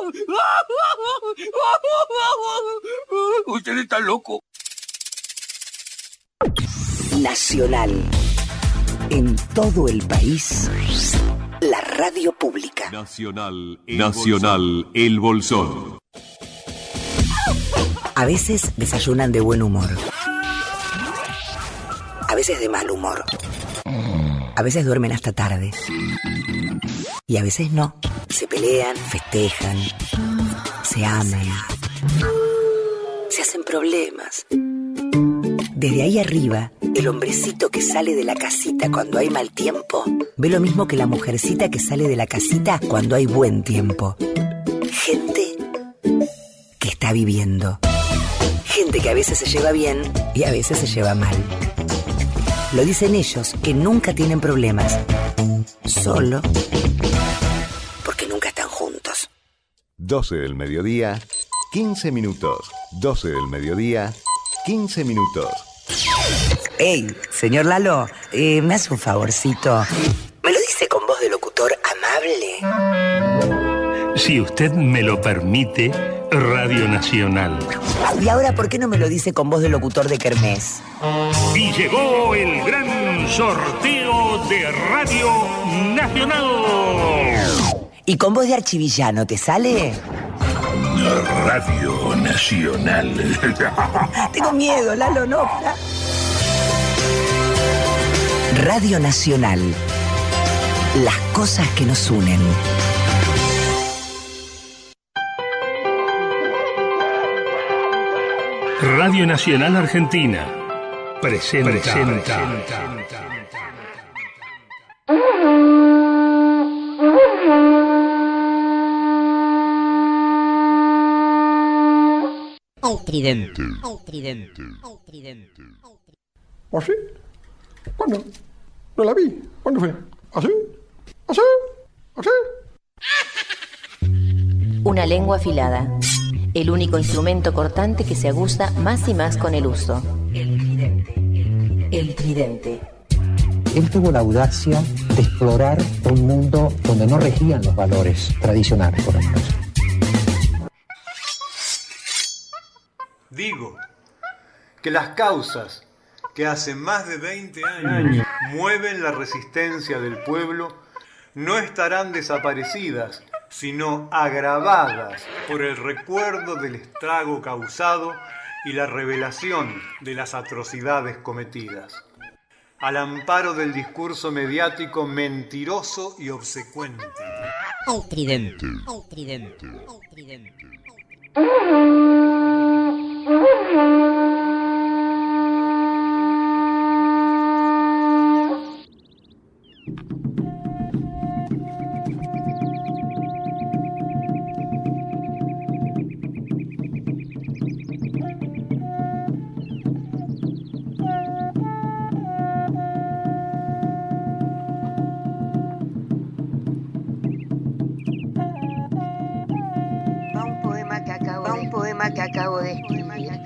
Usted está loco. Nacional. En todo el país, la radio pública. Nacional, El Bolsón. A veces desayunan de buen humor. A veces de mal humor. A veces duermen hasta tarde. Y a veces no. Se pelean, festejan, se aman, se hacen problemas. Desde ahí arriba, el hombrecito que sale de la casita cuando hay mal tiempo ve lo mismo que la mujercita que sale de la casita cuando hay buen tiempo. Gente que está viviendo. Gente que a veces se lleva bien y a veces se lleva mal. Lo dicen ellos, que nunca tienen problemas. Solo porque nunca están juntos. 12 del mediodía, 15 minutos. 12 del mediodía, 15 minutos. Ey, señor Lalo, ¿me hace un favorcito? ¿Me lo dice con voz de locutor amable? Si usted me lo permite, Radio Nacional. Y ahora, ¿por qué no me lo dice con voz de locutor de kermés? Y llegó el gran sorteo de Radio Nacional. ¿Y con voz de archivillano te sale? Radio Nacional. Tengo miedo, Lalo, no. Radio Nacional. Las cosas que nos unen. Radio Nacional Argentina presenta. El tridente. ¿Ah, sí? ¿Cuándo? No la vi. ¿Cuándo fue? ¿Así? ¿Así? ¿Así? Una lengua afilada. El único instrumento cortante que se aguza más y más con el uso. El tridente. Él tuvo la audacia de explorar un mundo donde no regían los valores tradicionales, por lo menos. Digo que las causas que hace más de 20 años mueven la resistencia del pueblo no estarán desaparecidas, sino agravadas por el recuerdo del estrago causado y la revelación de las atrocidades cometidas. Al amparo del discurso mediático mentiroso y obsecuente. El tridente. Un poema que acabo de escribir.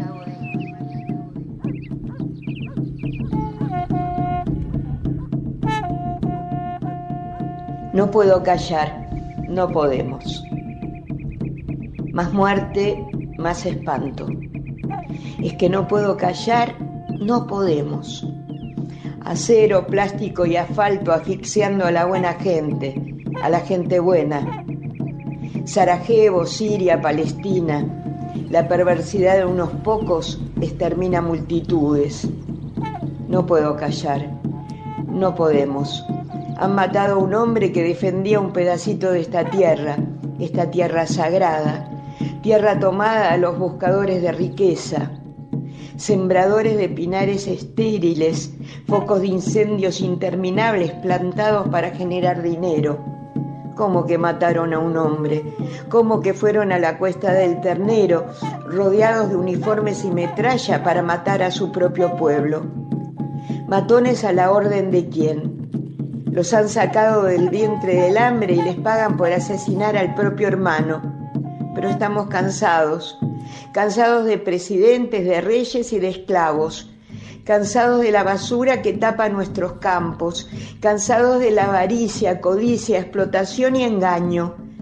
No puedo callar, no podemos. Más muerte, más espanto. Es que no puedo callar, no podemos. Acero, plástico y asfalto asfixiando a la buena gente, a la gente buena. Sarajevo, Siria, Palestina. La perversidad de unos pocos extermina multitudes. No puedo callar, no podemos. Han matado a un hombre que defendía un pedacito de esta tierra sagrada, tierra tomada a los buscadores de riqueza, sembradores de pinares estériles, focos de incendios interminables plantados para generar dinero. ¿Cómo que mataron a un hombre? ¿Cómo que fueron a la Cuesta del Ternero, rodeados de uniformes y metralla para matar a su propio pueblo? ¿Matones a la orden de quién? Los han sacado del vientre del hambre y les pagan por asesinar al propio hermano. Pero estamos cansados de presidentes, de reyes y de esclavos, cansados de la basura que tapa nuestros campos, cansados de la avaricia, codicia, explotación y engaño,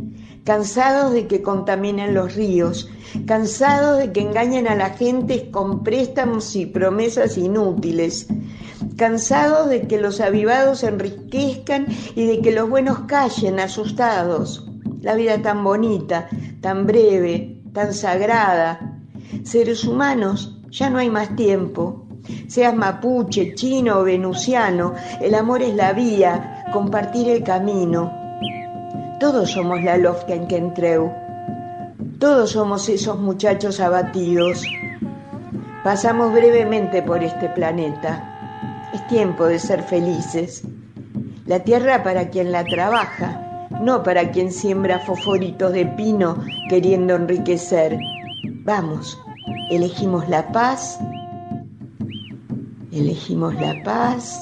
cansados de que contaminen los ríos, cansados de que engañen a la gente con préstamos y promesas inútiles, cansados de que los avivados se enriquezcan y de que los buenos callen asustados. La vida tan bonita, tan breve, tan sagrada. Seres humanos, ya no hay más tiempo. Seas mapuche, chino o venusiano, el amor es la vía, compartir el camino. Todos somos la Lofka en Kentreu. Todos somos esos muchachos abatidos. Pasamos brevemente por este planeta. Es tiempo de ser felices. La tierra para quien la trabaja, no para quien siembra fosforitos de pino queriendo enriquecer. Vamos, elegimos la paz, elegimos la paz,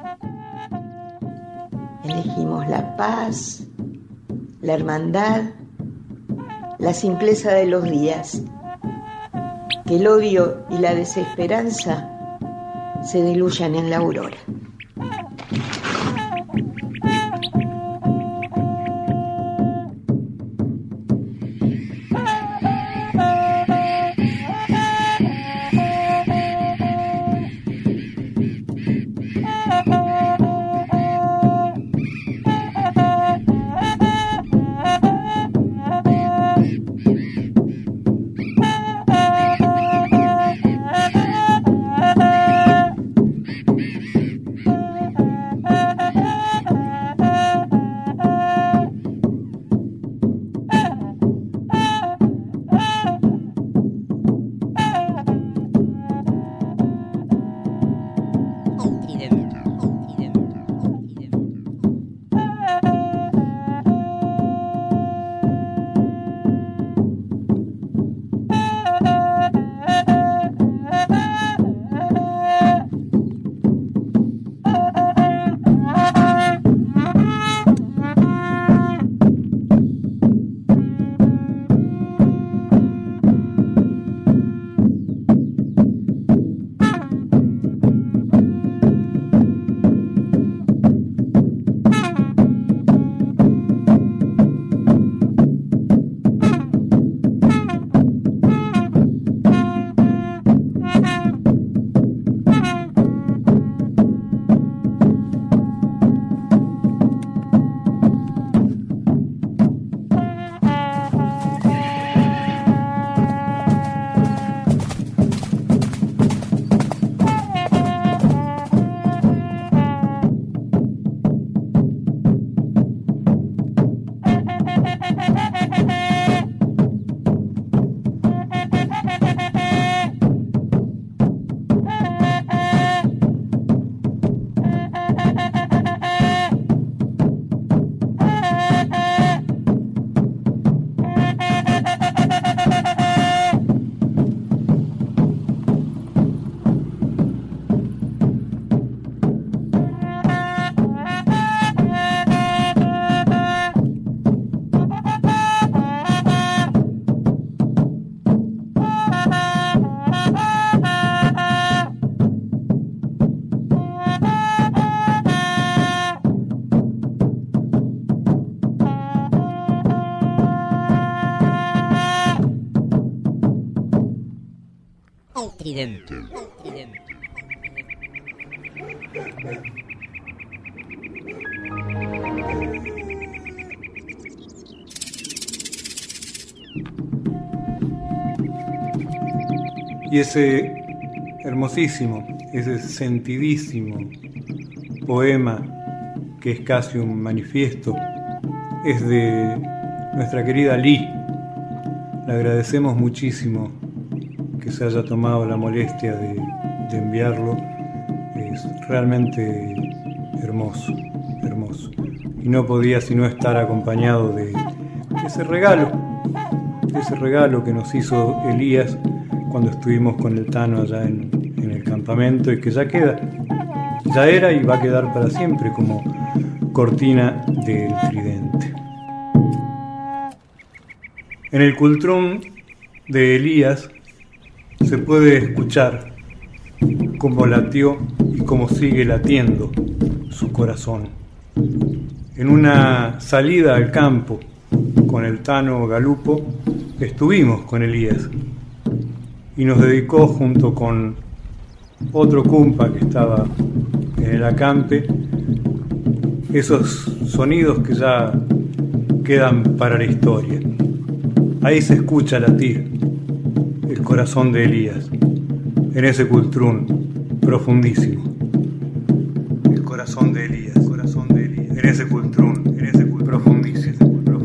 elegimos la paz, la hermandad, la simpleza de los días. Que el odio y la desesperanza se diluyan en la aurora. Tridente. Y ese hermosísimo, ese sentidísimo poema, que es casi un manifiesto, es de nuestra querida Lee. Le agradecemos muchísimo que se haya tomado la molestia de enviarlo. Es realmente hermoso, hermoso. Y no podía sino estar acompañado de ese regalo que nos hizo Elías cuando estuvimos con el Tano allá en el campamento, y que ya era y va a quedar para siempre como cortina del Tridente. En el cultrón de Elías se puede escuchar cómo latió y cómo sigue latiendo su corazón. En una salida al campo con el Tano Galupo, estuvimos con Elías y nos dedicó junto con otro cumpa que estaba en el acampe esos sonidos que ya quedan para la historia. Ahí se escucha latir el corazón de Elías en ese cultrún profundísimo. El corazón de Elías, en ese cultrún profundísimo.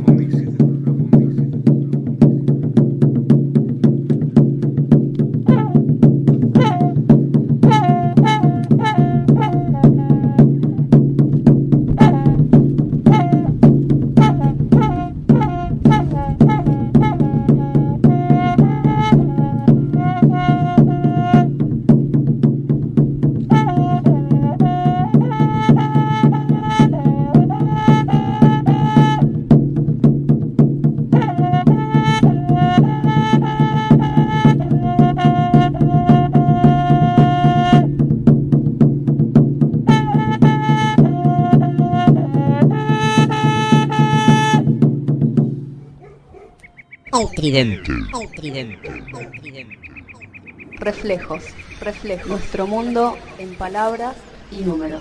El tridente. Reflejos. Nuestro mundo en palabras y números.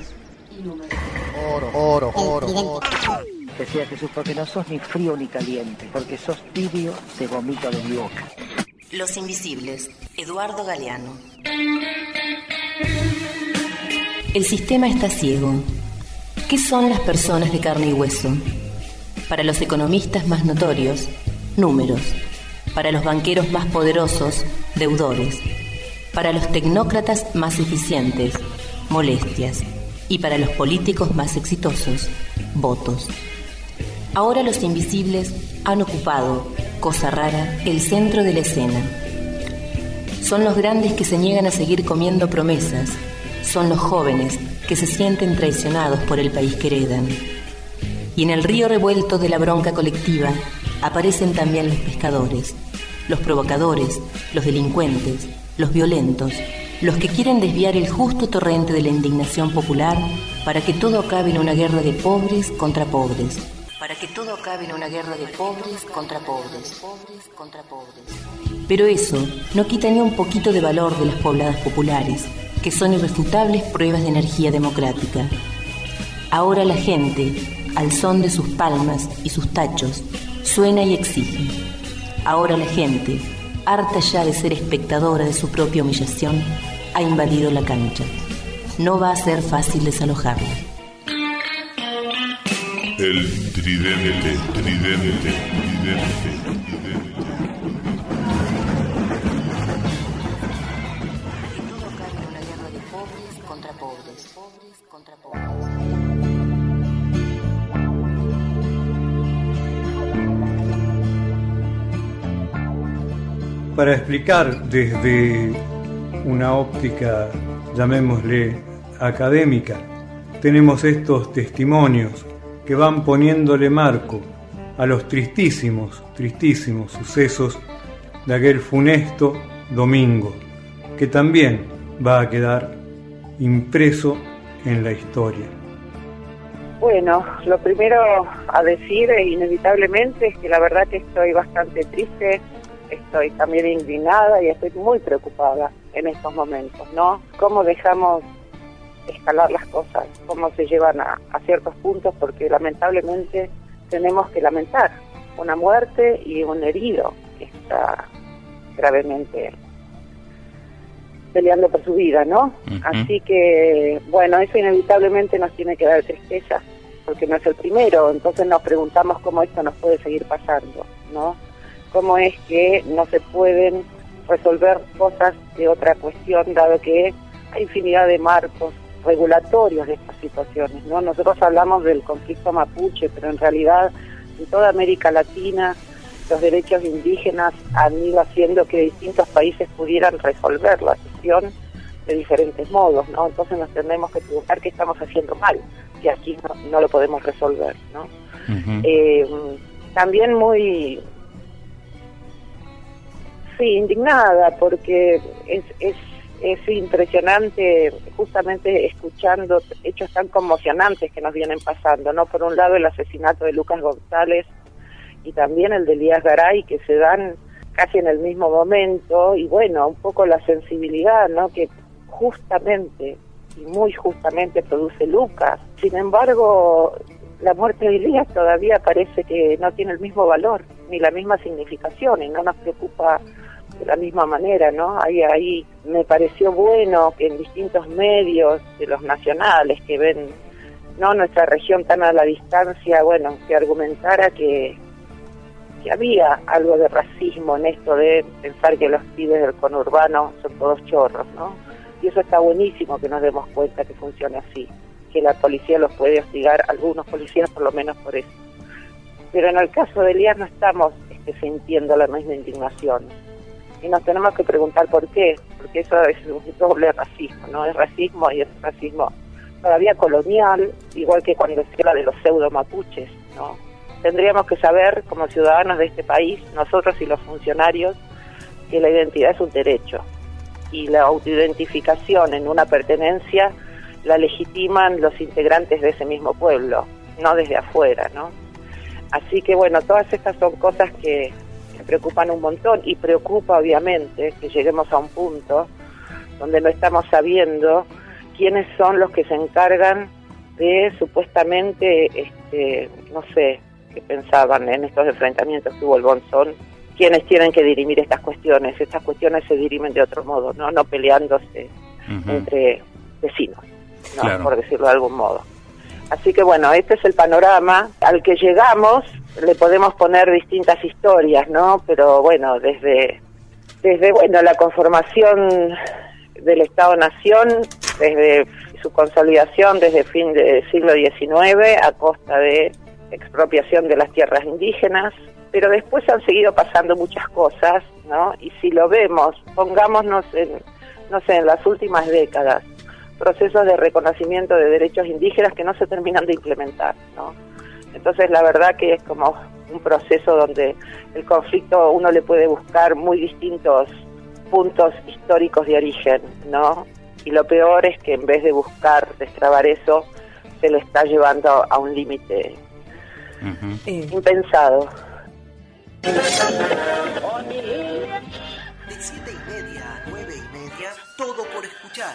Oro. Decía Jesús, porque no sos ni frío ni caliente, porque sos tibio, te vomito de mi boca. Los Invisibles, Eduardo Galeano. El sistema está ciego. ¿Qué son las personas de carne y hueso? Para los economistas más notorios, números. Para los banqueros más poderosos, deudores. Para los tecnócratas más eficientes, molestias. Y para los políticos más exitosos, votos. Ahora los invisibles han ocupado, cosa rara, el centro de la escena. Son los grandes que se niegan a seguir comiendo promesas. Son los jóvenes que se sienten traicionados por el país que heredan. Y en el río revuelto de la bronca colectiva aparecen también los pescadores, los provocadores, los delincuentes, los violentos, los que quieren desviar el justo torrente de la indignación popular para que todo acabe en una guerra de pobres contra pobres. Para que todo acabe en una guerra de pobres contra pobres. Pero eso no quita ni un poquito de valor de las pobladas populares, que son irrefutables pruebas de energía democrática. Ahora la gente, al son de sus palmas y sus tachos, suena y exige. Ahora la gente, harta ya de ser espectadora de su propia humillación, ha invadido la cancha. No va a ser fácil desalojarla. El tridente. Para explicar desde una óptica, llamémosle académica, tenemos estos testimonios que van poniéndole marco a los tristísimos sucesos de aquel funesto domingo, que también va a quedar impreso en la historia. Bueno, lo primero a decir inevitablemente es que la verdad que estoy bastante triste, estoy también indignada y estoy muy preocupada en estos momentos, ¿no? Cómo dejamos escalar las cosas, cómo se llevan a ciertos puntos, porque lamentablemente tenemos que lamentar una muerte y un herido que está gravemente peleando por su vida, ¿no? Uh-huh. Así que, bueno, eso inevitablemente nos tiene que dar tristeza, porque no es el primero, entonces nos preguntamos cómo esto nos puede seguir pasando, ¿no? Cómo es que no se pueden resolver cosas de otra cuestión, dado que hay infinidad de marcos regulatorios de estas situaciones, ¿no? Nosotros hablamos del conflicto mapuche, pero en realidad en toda América Latina los derechos indígenas han ido haciendo que distintos países pudieran resolver la cuestión de diferentes modos, ¿no? Entonces nos tenemos que preguntar qué estamos haciendo mal, que aquí no lo podemos resolver, ¿no? Uh-huh. También muy indignada, porque es impresionante justamente escuchando hechos tan conmocionantes que nos vienen pasando, ¿no? Por un lado el asesinato de Lucas González y también el de Elías Garay, que se dan casi en el mismo momento, y bueno, un poco la sensibilidad, ¿no?, que justamente, y muy justamente produce Lucas. Sin embargo, la muerte de Elías todavía parece que no tiene el mismo valor, ni la misma significación, y no nos preocupa de la misma manera, ¿no? Ahí me pareció bueno que en distintos medios de los nacionales que ven, ¿no?, nuestra región tan a la distancia, bueno, que argumentara que había algo de racismo en esto de pensar que los pibes del conurbano son todos chorros, ¿no? Y eso está buenísimo, que nos demos cuenta que funcione así, que la policía los puede hostigar, algunos policías por lo menos por eso. Pero en el caso de Elías no estamos sintiendo la misma indignación. Y nos tenemos que preguntar por qué, porque eso es un doble racismo, ¿no? Es racismo, y es racismo todavía colonial, igual que cuando se habla de los pseudo mapuches, ¿no? Tendríamos que saber, como ciudadanos de este país, nosotros y los funcionarios, que la identidad es un derecho, y la autoidentificación en una pertenencia la legitiman los integrantes de ese mismo pueblo, no desde afuera, ¿no? Así que bueno, todas estas son cosas que preocupan un montón, y preocupa obviamente que lleguemos a un punto donde no estamos sabiendo quiénes son los que se encargan de supuestamente, no sé qué pensaban en estos enfrentamientos que hubo el Bonzón, quienes tienen que dirimir estas cuestiones se dirimen de otro modo, no peleándose entre vecinos, ¿no? Claro. Por decirlo de algún modo. Así que bueno, este es el panorama al que llegamos. Le podemos poner distintas historias, ¿no? Pero bueno, desde bueno, la conformación del Estado-Nación, desde su consolidación desde fin del siglo XIX a costa de expropiación de las tierras indígenas, pero después han seguido pasando muchas cosas, ¿no? Y si lo vemos, pongámonos en, no sé, en las últimas décadas, procesos de reconocimiento de derechos indígenas que no se terminan de implementar, ¿no? Entonces la verdad que es como un proceso donde el conflicto uno le puede buscar muy distintos puntos históricos de origen, ¿no? Y lo peor es que en vez de buscar destrabar eso, se lo está llevando a un límite impensado. De 7:30 a 9:30, todo por escuchar.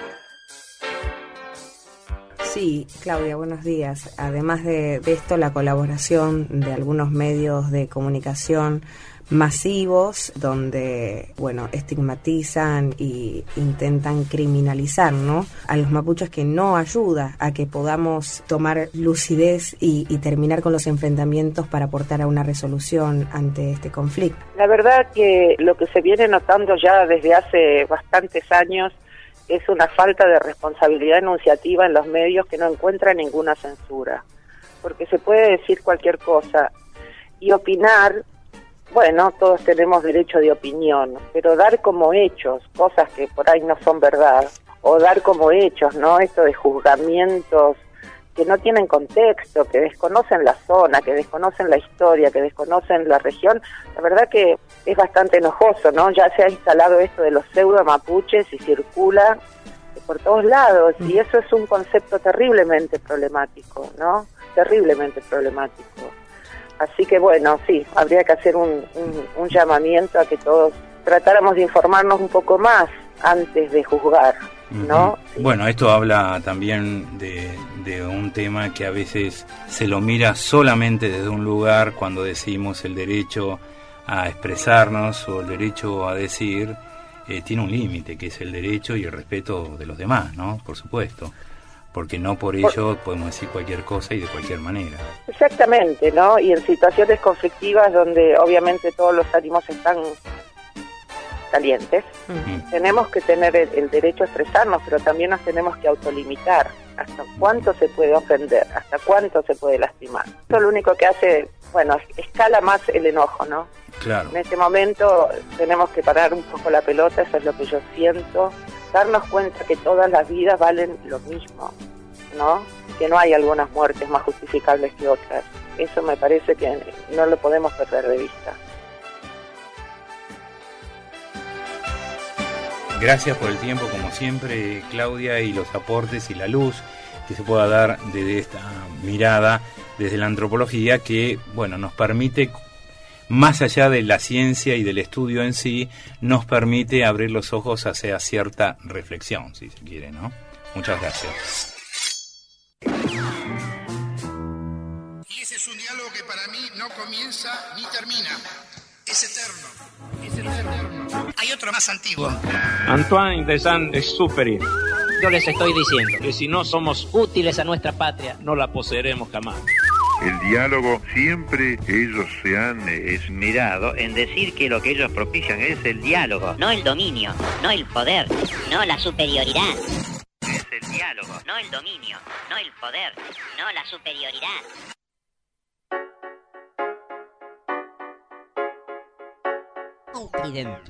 Sí, Claudia, buenos días. Además de esto, la colaboración de algunos medios de comunicación masivos donde, bueno, estigmatizan y intentan criminalizar, ¿no?, a los mapuches, que no ayuda a que podamos tomar lucidez y terminar con los enfrentamientos para aportar a una resolución ante este conflicto. La verdad que lo que se viene notando ya desde hace bastantes años es una falta de responsabilidad enunciativa en los medios, que no encuentra ninguna censura, porque se puede decir cualquier cosa y opinar. Bueno, todos tenemos derecho de opinión, pero dar como hechos cosas que por ahí no son verdad, o dar como hechos, ¿no?, esto de juzgamientos que no tienen contexto, que desconocen la zona, que desconocen la historia, que desconocen la región, la verdad que es bastante enojoso, ¿no? Ya se ha instalado esto de los pseudo mapuches y circula por todos lados, y eso es un concepto terriblemente problemático, ¿no? Terriblemente problemático. Así que bueno, sí, habría que hacer un llamamiento a que todos tratáramos de informarnos un poco más antes de juzgar, ¿no? Sí. Bueno, esto habla también de un tema que a veces se lo mira solamente desde un lugar cuando decimos el derecho a expresarnos o el derecho a decir, tiene un límite, que es el derecho y el respeto de los demás, ¿no? Por supuesto. Porque no por ello podemos decir cualquier cosa y de cualquier manera. Exactamente, ¿no? Y en situaciones conflictivas donde obviamente todos los ánimos están calientes, tenemos que tener el derecho a expresarnos, pero también nos tenemos que autolimitar. ¿Hasta cuánto se puede ofender? ¿Hasta cuánto se puede lastimar? Eso lo único que hace, bueno, escala más el enojo, ¿no? Claro. En este momento tenemos que parar un poco la pelota, eso es lo que yo siento. Darnos cuenta que todas las vidas valen lo mismo, ¿no? Que no hay algunas muertes más justificables que otras. Eso me parece que no lo podemos perder de vista. Gracias por el tiempo, como siempre, Claudia, y los aportes y la luz que se pueda dar desde esta mirada, desde la antropología, que, bueno, nos permite más allá de la ciencia y del estudio en sí, nos permite abrir los ojos hacia cierta reflexión, si se quiere, ¿no? Muchas gracias. Y ese es un diálogo que para mí no comienza ni termina. Es eterno. Es eterno. Hay otro más antiguo. Antoine de Saint-Exupéry. Yo les estoy diciendo que si no somos útiles a nuestra patria, no la poseeremos jamás. El diálogo siempre ellos se han esmerado en decir que lo que ellos propician es el diálogo, no el dominio, no el poder, no la superioridad. Es el diálogo, no el dominio, no el poder, no la superioridad. Tridente.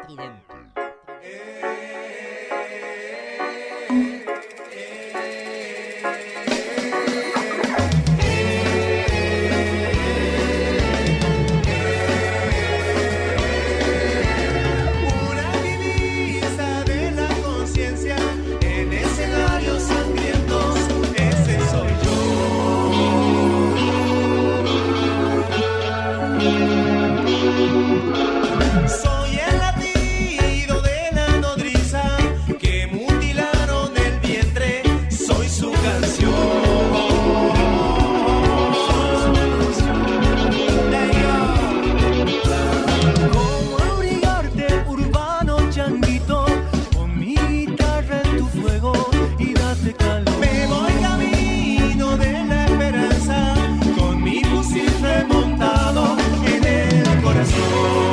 Soy el latido de la nodriza que mutilaron el vientre, soy su canción. Como abrigarte urbano changuito, con mi guitarra en tu fuego y date calor. Me voy camino de la esperanza, con mi fusil remontado en el corazón.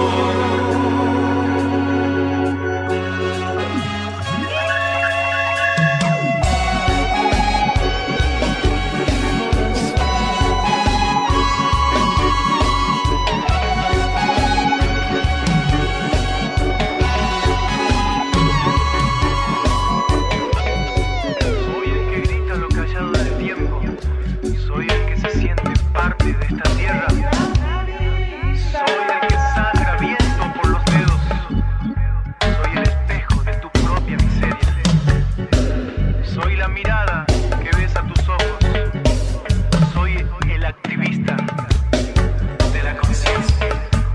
Soy el que grita lo callado del tiempo, soy el que se siente parte de esta tierra, soy el que sangra viento por los dedos, soy el espejo de tu propia miseria, soy la mirada que ves a tus ojos, soy el activista de la conciencia.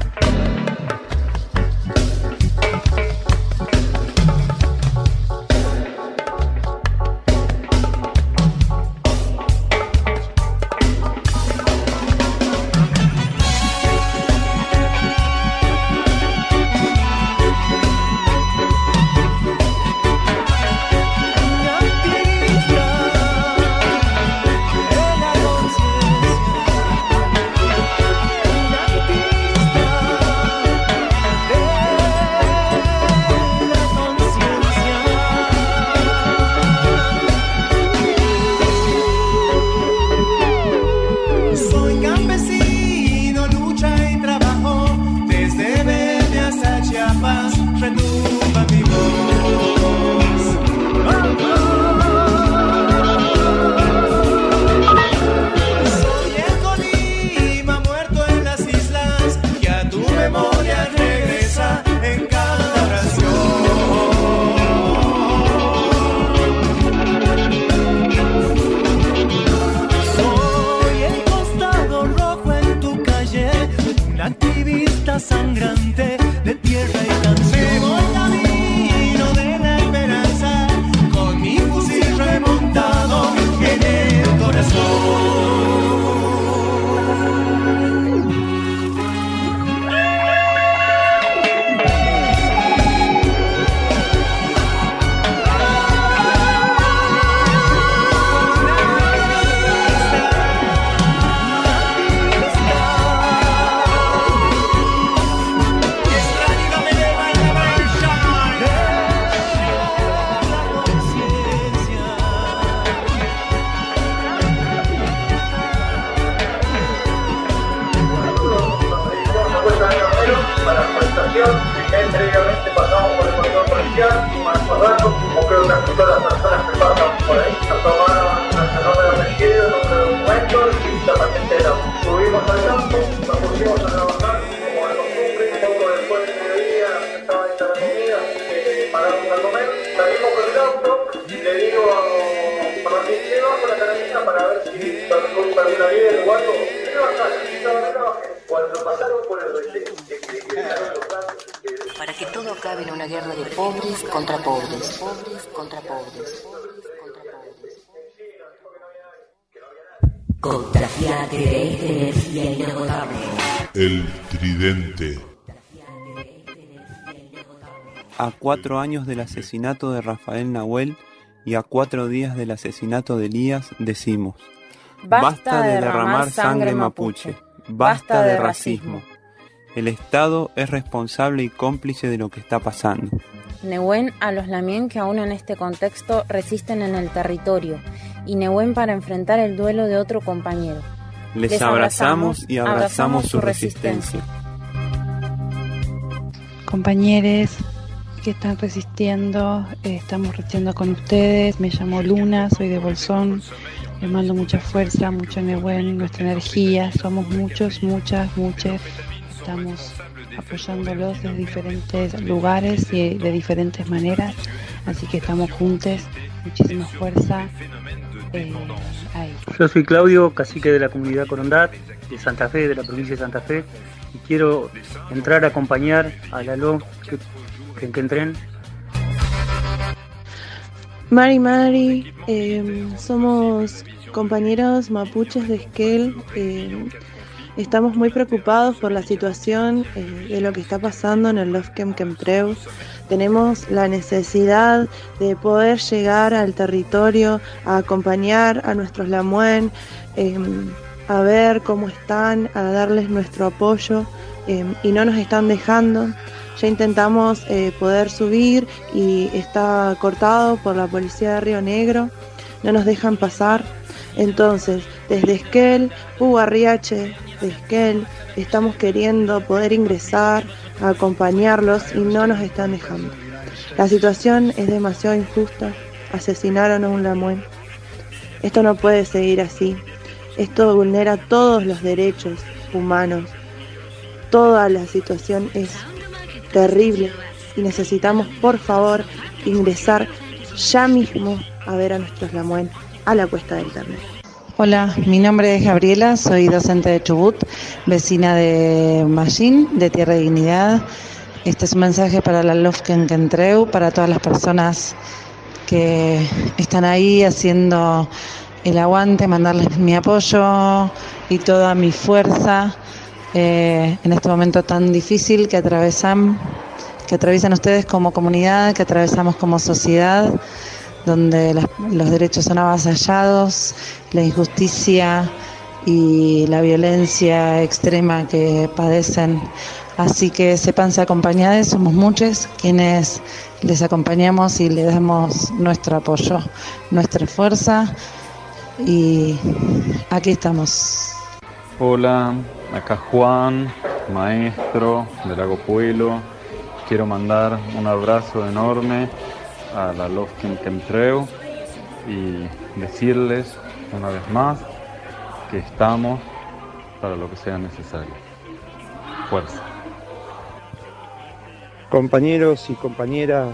Soy campesino, lucha y trabajo, desde Verde hasta Chiapas, retumba mi voz. Soy el Colima muerto en las islas, que a tu memoria regresa en cada oración. Soy el costado rojo en tu calle, un activista sangrante de tierra y canción. Me voy camino de la esperanza, con mi fusil remontado en el corazón. Para la presentación, previamente pasamos por el corredor policial, más rato, como creo que todas las personas que pasan por ahí, nos tomaron nuestro nombre de apellido, nombre de documentos y la patente de auto. Subimos al campo, nos pusimos a trabajar, como de costumbre, un poco después del mediodía, estaba ahí la comida, paramos a comer, salimos con el auto, le digo a Martín, ¿qué bajo la carabina para ver si alguna bien o algo? ¿Qué bajás? Cuando pasaron por el para que todo acabe en una guerra de pobres contra pobres, pobres contra pobres. Contagiate de esta energía inagotable. El Tridente. A 4 años del asesinato de Rafael Nahuel y a 4 días del asesinato de Elías, decimos: basta de derramar sangre mapuche, basta de racismo. El Estado es responsable y cómplice de lo que está pasando. Nehuen a los lamien que aún en este contexto resisten en el territorio, y Nehuen para enfrentar el duelo de otro compañero. Les abrazamos y abrazamos su resistencia. Compañeros que están resistiendo, estamos resistiendo con ustedes. Me llamo Luna, soy de Bolsón. Les mando mucha fuerza, mucho Nehuen, nuestra energía. Somos muchos, muchas. Estamos apoyándolos desde diferentes lugares y de diferentes maneras, así que estamos juntos, muchísima fuerza ahí. Yo soy Claudio, cacique de la comunidad Corondat, de Santa Fe, de la provincia de Santa Fe, y quiero entrar a acompañar a la LOF que entren. Mari, somos compañeros mapuches de Esquel. Estamos muy preocupados por la situación de lo que está pasando en el Lofkem Kemtreu. Tenemos la necesidad de poder llegar al territorio, a acompañar a nuestros Lamuen, a ver cómo están, a darles nuestro apoyo, y no nos están dejando. Ya intentamos poder subir y está cortado por la policía de Río Negro, no nos dejan pasar. Entonces, desde Esquel, Ugarriache, de Esquel, estamos queriendo poder ingresar, a acompañarlos y no nos están dejando. La situación es demasiado injusta, asesinaron a un Lamuen. Esto no puede seguir así, esto vulnera todos los derechos humanos, toda la situación es terrible y necesitamos por favor ingresar ya mismo a ver a nuestros Lamuen a la Cuesta del Ternero. Hola, mi nombre es Gabriela, soy docente de Chubut, vecina de Mallín, de Tierra de Dignidad. Este es un mensaje para la Lofkem Kemtreu, para todas las personas que están ahí haciendo el aguante, mandarles mi apoyo y toda mi fuerza en este momento tan difícil que atraviesan ustedes como comunidad, que atravesamos como sociedad, donde los derechos son avasallados, la injusticia y la violencia extrema que padecen. Así que sépanse acompañados, somos muchos quienes les acompañamos y le damos nuestro apoyo, nuestra fuerza, y aquí estamos. Hola, acá Juan, maestro de Lago Puelo. Quiero mandar un abrazo enorme a la Lofkem Kemtreu y decirles una vez más que estamos para lo que sea necesario. Fuerza. Compañeros y compañeras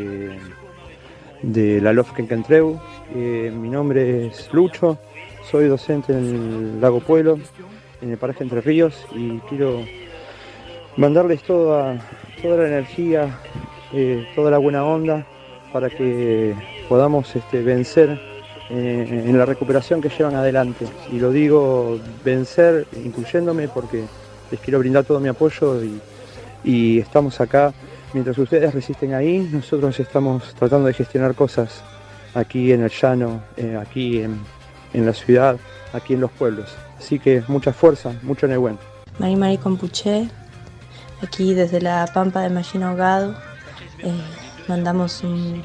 de la Lofkem Kemtreu, mi nombre es Lucho, soy docente en el Lago Puelo, en el paraje Entre Ríos, y quiero mandarles toda la energía, toda la buena onda, para que podamos vencer en la recuperación que llevan adelante. Y lo digo vencer incluyéndome porque les quiero brindar todo mi apoyo y estamos acá. Mientras ustedes resisten ahí, nosotros estamos tratando de gestionar cosas aquí en el llano, aquí en la ciudad, aquí en los pueblos. Así que mucha fuerza, mucho Nehuen. Mari Compuché, aquí desde la Pampa de Mallín Ahogado. Mandamos un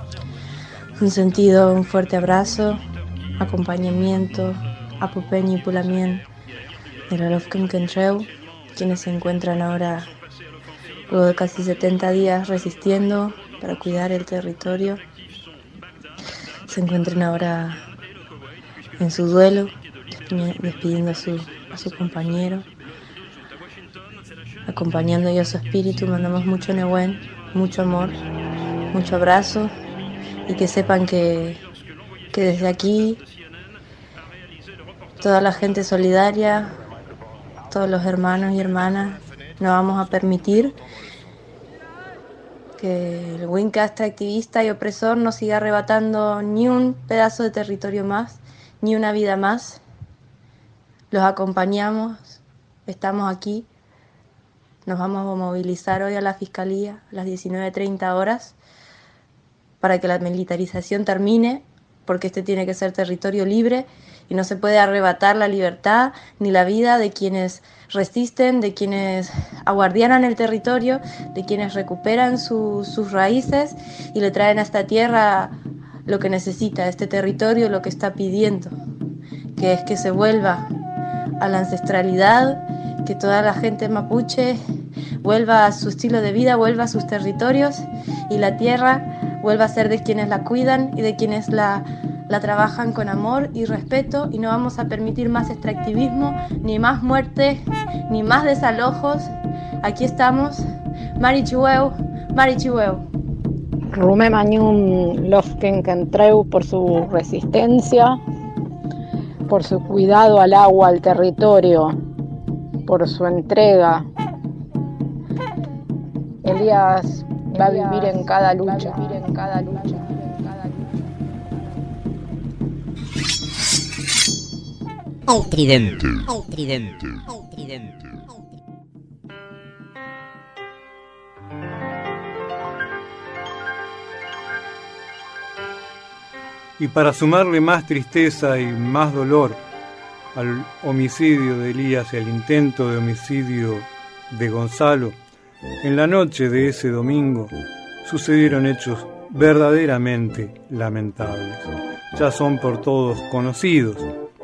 fuerte abrazo, acompañamiento a Pupeño y Pulamien de la Lofkem Kemtreu, quienes se encuentran ahora, luego de casi 70 días resistiendo para cuidar el territorio, se encuentran ahora en su duelo, despidiendo a su compañero, acompañando a su espíritu. Mandamos mucho Nehuen, mucho amor, mucho abrazo, y que sepan que desde aquí toda la gente solidaria, todos los hermanos y hermanas, no vamos a permitir que el Winca extractivista y opresor no siga arrebatando ni un pedazo de territorio más, ni una vida más. Los acompañamos, estamos aquí, nos vamos a movilizar hoy a la Fiscalía a las 19:30 horas para que la militarización termine, porque este tiene que ser territorio libre y no se puede arrebatar la libertad ni la vida de quienes resisten, de quienes aguardianan el territorio, de quienes recuperan sus raíces y le traen a esta tierra lo que necesita, este territorio lo que está pidiendo, que es que se vuelva a la ancestralidad, que toda la gente mapuche vuelva a su estilo de vida, vuelva a sus territorios y la tierra vuelva a ser de quienes la cuidan y de quienes la trabajan con amor y respeto, y no vamos a permitir más extractivismo, ni más muerte, ni más desalojos. Aquí estamos, Marichihueu, Marichihueu. Rume Mañún Lofken Kentreu por su resistencia, por su cuidado al agua, al territorio, por su entrega. Elías va a vivir en cada lucha. El tridente. El tridente. El tridente. Y para sumarle más tristeza y más dolor al homicidio de Elías y al intento de homicidio de Gonzalo, en la noche de ese domingo sucedieron hechos verdaderamente lamentables. Ya son por todos conocidos.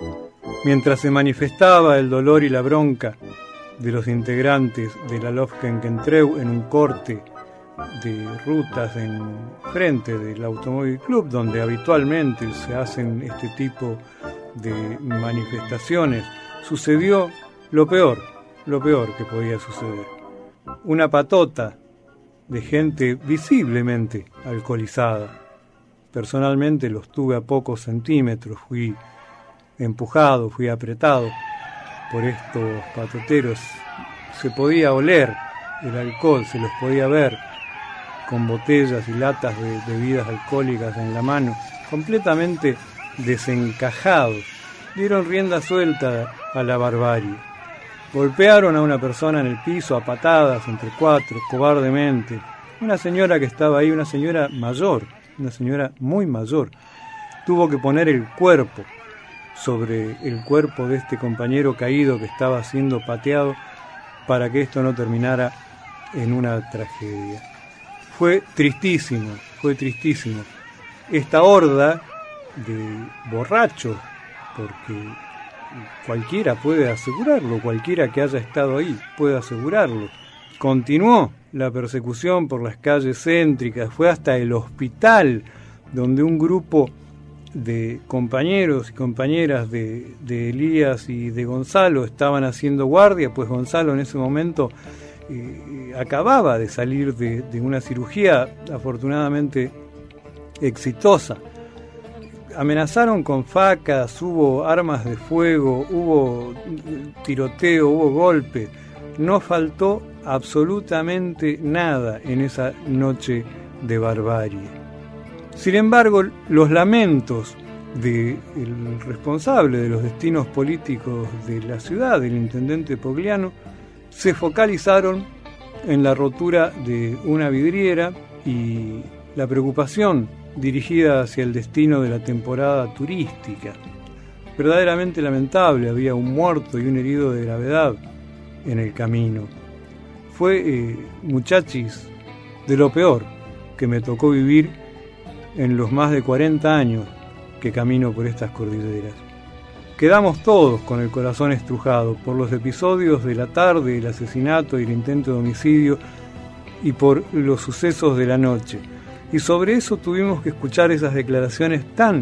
Mientras se manifestaba el dolor y la bronca de los integrantes de la Lofken Kentreu en un corte de rutas en frente del Automóvil Club, donde habitualmente se hacen este tipo de manifestaciones, sucedió lo peor que podía suceder. Una patota de gente visiblemente alcoholizada. Personalmente los tuve a pocos centímetros, fui empujado, fui apretado por estos patoteros. Se podía oler el alcohol, se los podía ver con botellas y latas de bebidas alcohólicas en la mano, completamente desencajados. Dieron rienda suelta a la barbarie. Golpearon a una persona en el piso a patadas entre cuatro, cobardemente. Una señora que estaba ahí, una señora mayor, una señora muy mayor, tuvo que poner el cuerpo sobre el cuerpo de este compañero caído que estaba siendo pateado para que esto no terminara en una tragedia. Fue tristísimo, fue tristísimo. Esta horda de borrachos, porque cualquiera puede asegurarlo, cualquiera que haya estado ahí puede asegurarlo. Continuó la persecución por las calles céntricas, fue hasta el hospital donde un grupo de compañeros y compañeras de Elías y de Gonzalo estaban haciendo guardia, pues Gonzalo en ese momento acababa de salir de una cirugía afortunadamente exitosa. Amenazaron con facas, hubo armas de fuego, hubo tiroteo, hubo golpe. No faltó absolutamente nada en esa noche de barbarie. Sin embargo, los lamentos del responsable de los destinos políticos de la ciudad, del intendente Pogliano, se focalizaron en la rotura de una vidriera y la preocupación dirigida hacia el destino de la temporada turística. Verdaderamente lamentable, había un muerto y un herido de gravedad en el camino. Fue, muchachis, de lo peor que me tocó vivir en los más de 40 años que camino por estas cordilleras. Quedamos todos con el corazón estrujado por los episodios de la tarde, el asesinato y el intento de homicidio y por los sucesos de la noche. Y sobre eso tuvimos que escuchar esas declaraciones tan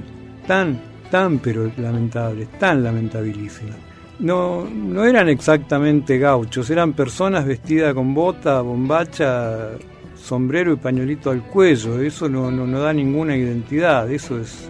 pero lamentables, tan lamentabilísimas. No eran exactamente gauchos, eran personas vestidas con bota, bombacha, sombrero y pañuelito al cuello. Eso no da ninguna identidad, eso es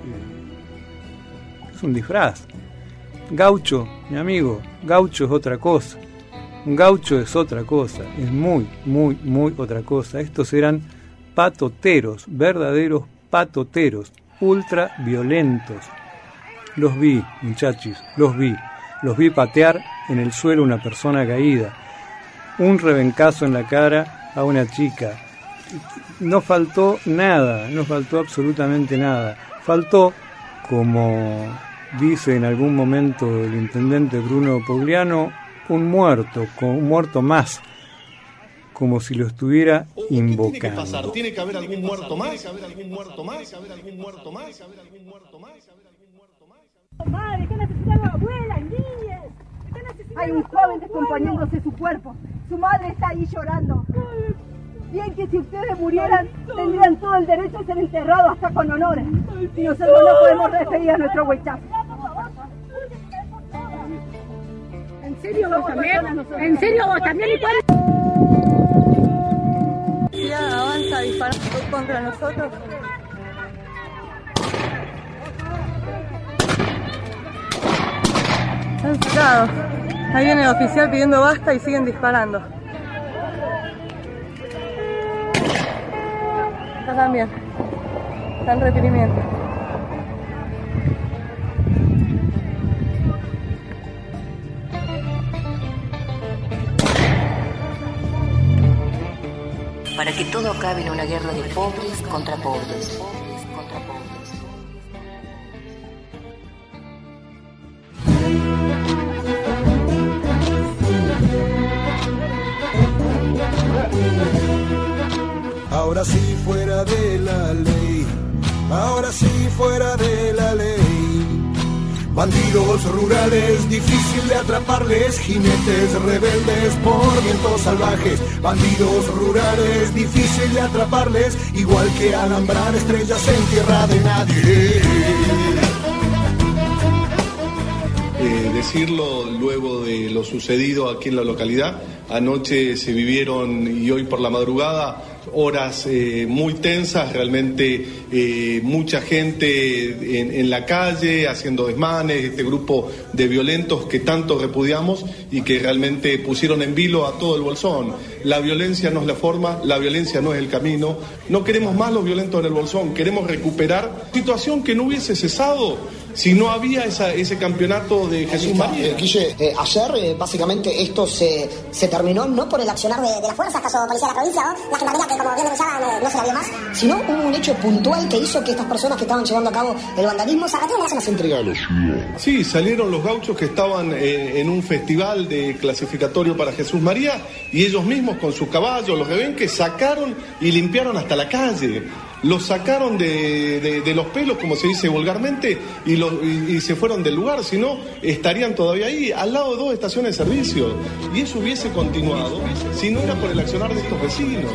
un disfraz. Gaucho, mi amigo, gaucho es otra cosa. Un gaucho es otra cosa, es muy otra cosa. Estos eran patoteros, verdaderos patoteros, ultra violentos. Los vi, muchachos, los vi patear en el suelo una persona caída, un rebencazo en la cara a una chica. No faltó nada, no faltó absolutamente nada. Faltó, como dice en algún momento el intendente Bruno Pogliano, un muerto más, como si lo estuviera invocando. ¿Qué tiene que pasar? ¿Tiene que haber algún muerto más? Madre, ¿qué necesitamos, abuela, niñas? Hay un joven descomponiéndose su cuerpo. Su madre está ahí llorando. Bien que si ustedes murieran, tendrían todo el derecho a ser enterrados hasta con honores. Y nosotros no podemos despedir a nuestro huechazo. ¿En serio vos también? ¿En serio vos también? Si avanza disparando contra nosotros. Están sacados. Ahí viene el oficial pidiendo basta y siguen disparando. Acá también. Están reprimiendo. Para que todo acabe en una guerra de pobres contra pobres. Ahora sí fuera de la ley, ahora sí fuera de la ley. Bandidos rurales, difícil de atraparles, jinetes rebeldes por vientos salvajes. Bandidos rurales, difícil de atraparles, igual que alambrar estrellas en tierra de nadie. Decirlo luego de lo sucedido aquí en la localidad. Anoche se vivieron, y hoy por la madrugada, horas muy tensas, realmente mucha gente en la calle haciendo desmanes, este grupo de violentos que tanto repudiamos y que realmente pusieron en vilo a todo el Bolsón. La violencia no es la forma, la violencia no es el camino. No queremos más los violentos en el Bolsón, queremos recuperar situación que no hubiese cesado si no había ese campeonato de Jesús María. Guille, ayer básicamente esto se terminó no por el accionar de las fuerzas, caso policía de la provincia, ¿no? La gendarmería que, como bien denunciaba, no se la vio más, sino hubo un hecho puntual que hizo que estas personas que estaban llevando a cabo el vandalismo se retiraran y se entregaron. Sí, salieron los gauchos que estaban en un festival de clasificatorio para Jesús María y ellos mismos con sus caballos, los rebenques, sacaron y limpiaron hasta la calle. Los sacaron de los pelos, como se dice vulgarmente, y se fueron del lugar, si no, estarían todavía ahí, al lado de 2 estaciones de servicio. Y eso hubiese continuado si no era por el accionar de estos vecinos.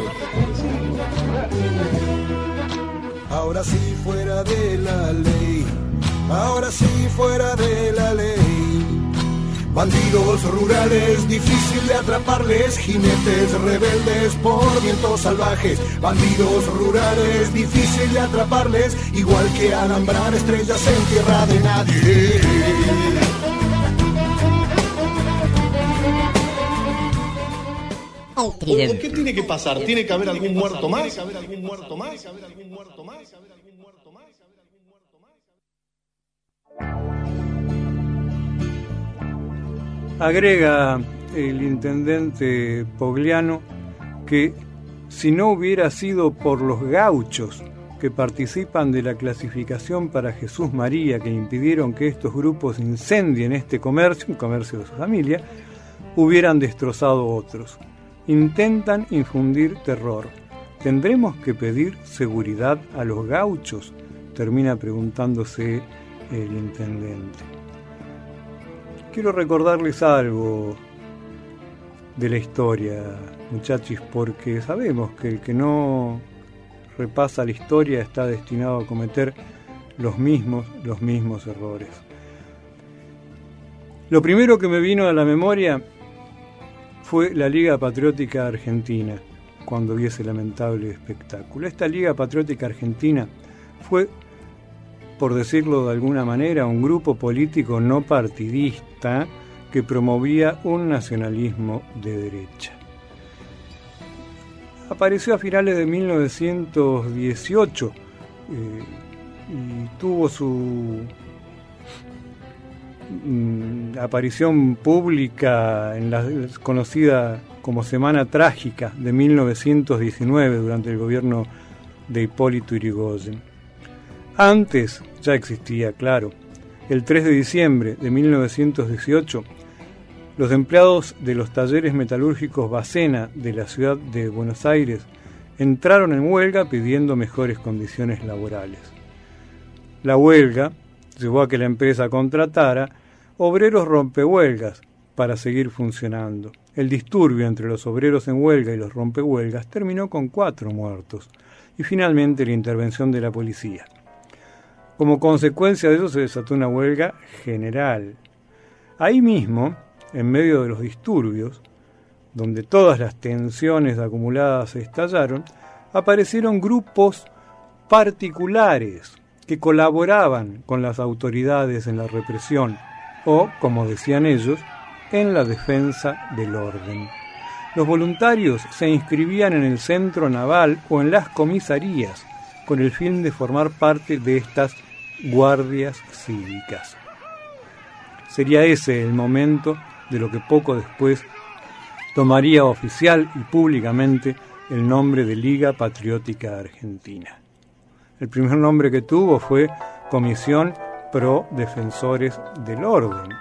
Ahora sí fuera de la ley, ahora sí fuera de la ley. Bandidos rurales, difícil de atraparles, jinetes rebeldes por vientos salvajes. Bandidos rurales, difícil de atraparles, igual que alambrar estrellas en tierra de nadie. ¿Qué tiene que pasar? ¿Tiene que haber algún muerto más? Agrega el intendente Pogliano que si no hubiera sido por los gauchos que participan de la clasificación para Jesús María, que impidieron que estos grupos incendien este comercio, un comercio de su familia, hubieran destrozado otros. Intentan infundir terror. ¿Tendremos que pedir seguridad a los gauchos?, termina preguntándose el intendente. Quiero recordarles algo de la historia, muchachos, porque sabemos que el que no repasa la historia está destinado a cometer los mismos errores. Lo primero que me vino a la memoria fue la Liga Patriótica Argentina, cuando vi ese lamentable espectáculo. Esta Liga Patriótica Argentina fue, por decirlo de alguna manera, un grupo político no partidista que promovía un nacionalismo de derecha. apareció a finales de 1918 y tuvo su aparición pública en la conocida como Semana Trágica de 1919 durante el gobierno de Hipólito Yrigoyen. Antes ya existía, claro. El 3 de diciembre de 1918, los empleados de los talleres metalúrgicos Bacena de la ciudad de Buenos Aires entraron en huelga pidiendo mejores condiciones laborales. La huelga llevó a que la empresa contratara obreros rompehuelgas para seguir funcionando. El disturbio entre los obreros en huelga y los rompehuelgas terminó con 4 muertos y finalmente la intervención de la policía. Como consecuencia de eso se desató una huelga general. Ahí mismo, en medio de los disturbios, donde todas las tensiones acumuladas estallaron, aparecieron grupos particulares que colaboraban con las autoridades en la represión o, como decían ellos, en la defensa del orden. Los voluntarios se inscribían en el centro naval o en las comisarías con el fin de formar parte de estas guardias cívicas. Sería ese el momento de lo que poco después tomaría oficial y públicamente el nombre de Liga Patriótica Argentina. El primer nombre que tuvo fue Comisión Pro Defensores del Orden.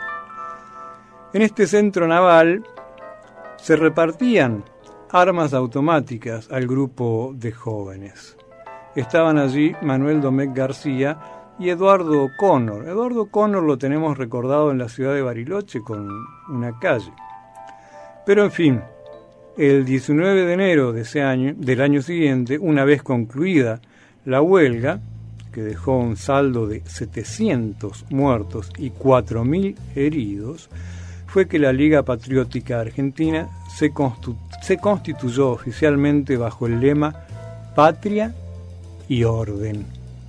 En este centro naval se repartían armas automáticas al grupo de jóvenes. Estaban allí Manuel Domecq García y Eduardo O'Connor. Eduardo O'Connor lo tenemos recordado en la ciudad de Bariloche con una calle. Pero en fin, el 19 de enero de ese año, del año siguiente, una vez concluida la huelga, que dejó un saldo de 700 muertos y 4.000 heridos, fue que la Liga Patriótica Argentina se constituyó oficialmente bajo el lema Patria y Orden.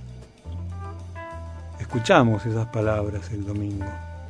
Escuchamos esas palabras el domingo.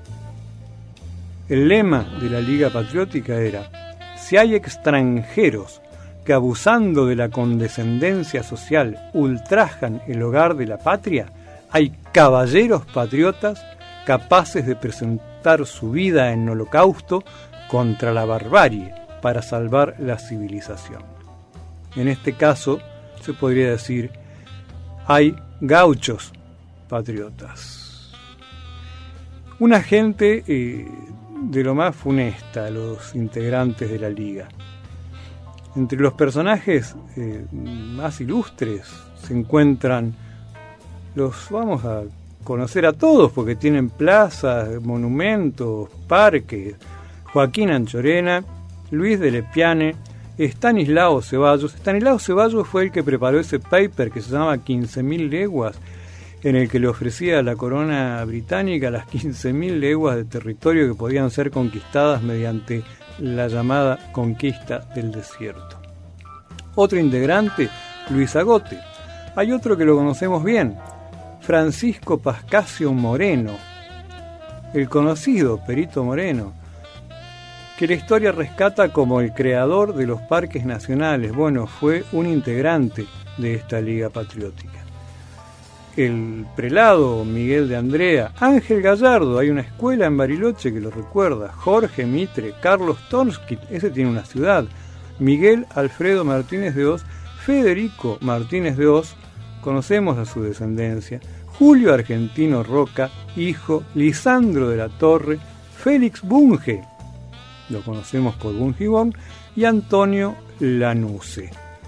El lema de la Liga Patriótica era: si hay extranjeros que abusando de la condescendencia social ultrajan el hogar de la patria, hay caballeros patriotas capaces de presentar su vida en holocausto contra la barbarie para salvar la civilización. En este caso, se podría decir, hay gauchos patriotas. Una gente de lo más funesta, los integrantes de la Liga. Entre los personajes más ilustres se encuentran, los vamos a conocer a todos porque tienen plazas, monumentos, parques: Joaquín Anchorena, Luis de Lepiane, Estanislao Ceballos. Estanislao Ceballos fue el que preparó ese paper que se llama 15.000 leguas, en el que le ofrecía a la corona británica las 15.000 leguas de territorio que podían ser conquistadas mediante la llamada conquista del desierto. Otro integrante, Luis Agote. Hay otro que lo conocemos bien, Francisco Pascasio Moreno, el conocido Perito Moreno, que la historia rescata como el creador de los parques nacionales. Bueno, fue un integrante de esta Liga Patriótica. El prelado Miguel de Andrea, Ángel Gallardo, hay una escuela en Bariloche que lo recuerda, Jorge Mitre, Carlos Tonsky, ese tiene una ciudad, Miguel Alfredo Martínez de Oz, Federico Martínez de Oz, conocemos a su descendencia, Julio Argentino Roca, hijo, Lisandro de la Torre, Félix Bunge, lo conocemos por Bungibón, y Antonio Lanuse.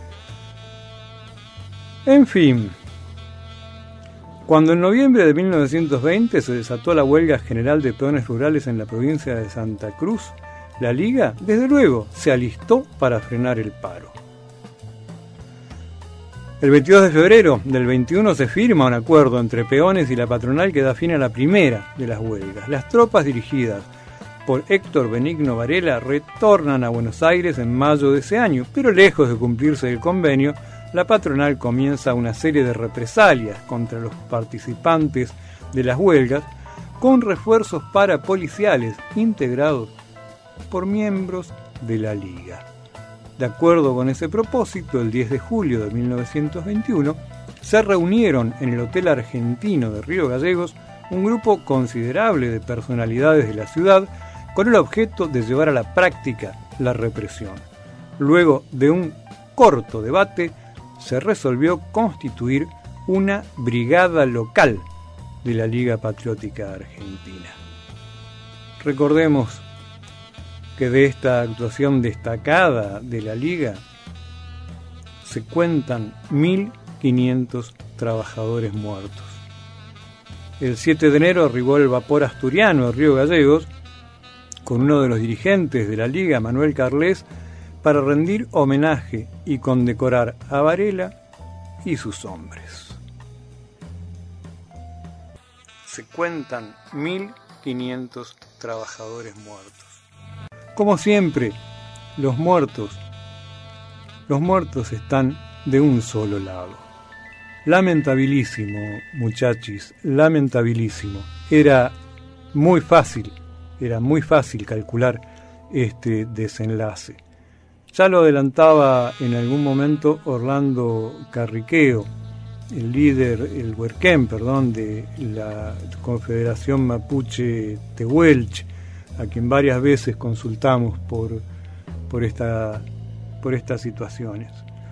En fin, cuando en noviembre de 1920 se desató la huelga general de peones rurales en la provincia de Santa Cruz, la Liga, desde luego, se alistó para frenar el paro. El 22 de febrero del 21 se firma un acuerdo entre peones y la patronal que da fin a la primera de las huelgas. Las tropas dirigidas por Héctor Benigno Varela retornan a Buenos Aires en mayo de ese año, pero lejos de cumplirse el convenio, la patronal comienza una serie de represalias contra los participantes de las huelgas con refuerzos parapoliciales integrados por miembros de la Liga. De acuerdo con ese propósito, el 10 de julio de 1921, se reunieron en el Hotel Argentino de Río Gallegos un grupo considerable de personalidades de la ciudad con el objeto de llevar a la práctica la represión. Luego de un corto debate, se resolvió constituir una brigada local de la Liga Patriótica Argentina. Recordemos que de esta actuación destacada de la Liga se cuentan 1.500 trabajadores muertos. El 7 de enero arribó el vapor asturiano de Río Gallegos con uno de los dirigentes de la Liga, Manuel Carles, para rendir homenaje y condecorar a Varela y sus hombres. Se cuentan 1.500 trabajadores muertos. Como siempre, los muertos están de un solo lado. Lamentabilísimo, muchachis, lamentabilísimo. Era muy fácil calcular este desenlace. Ya lo adelantaba en algún momento Orlando Carriqueo, el líder, el huerquén, de la Confederación Mapuche Tehuelche, a quien varias veces consultamos por estas situaciones.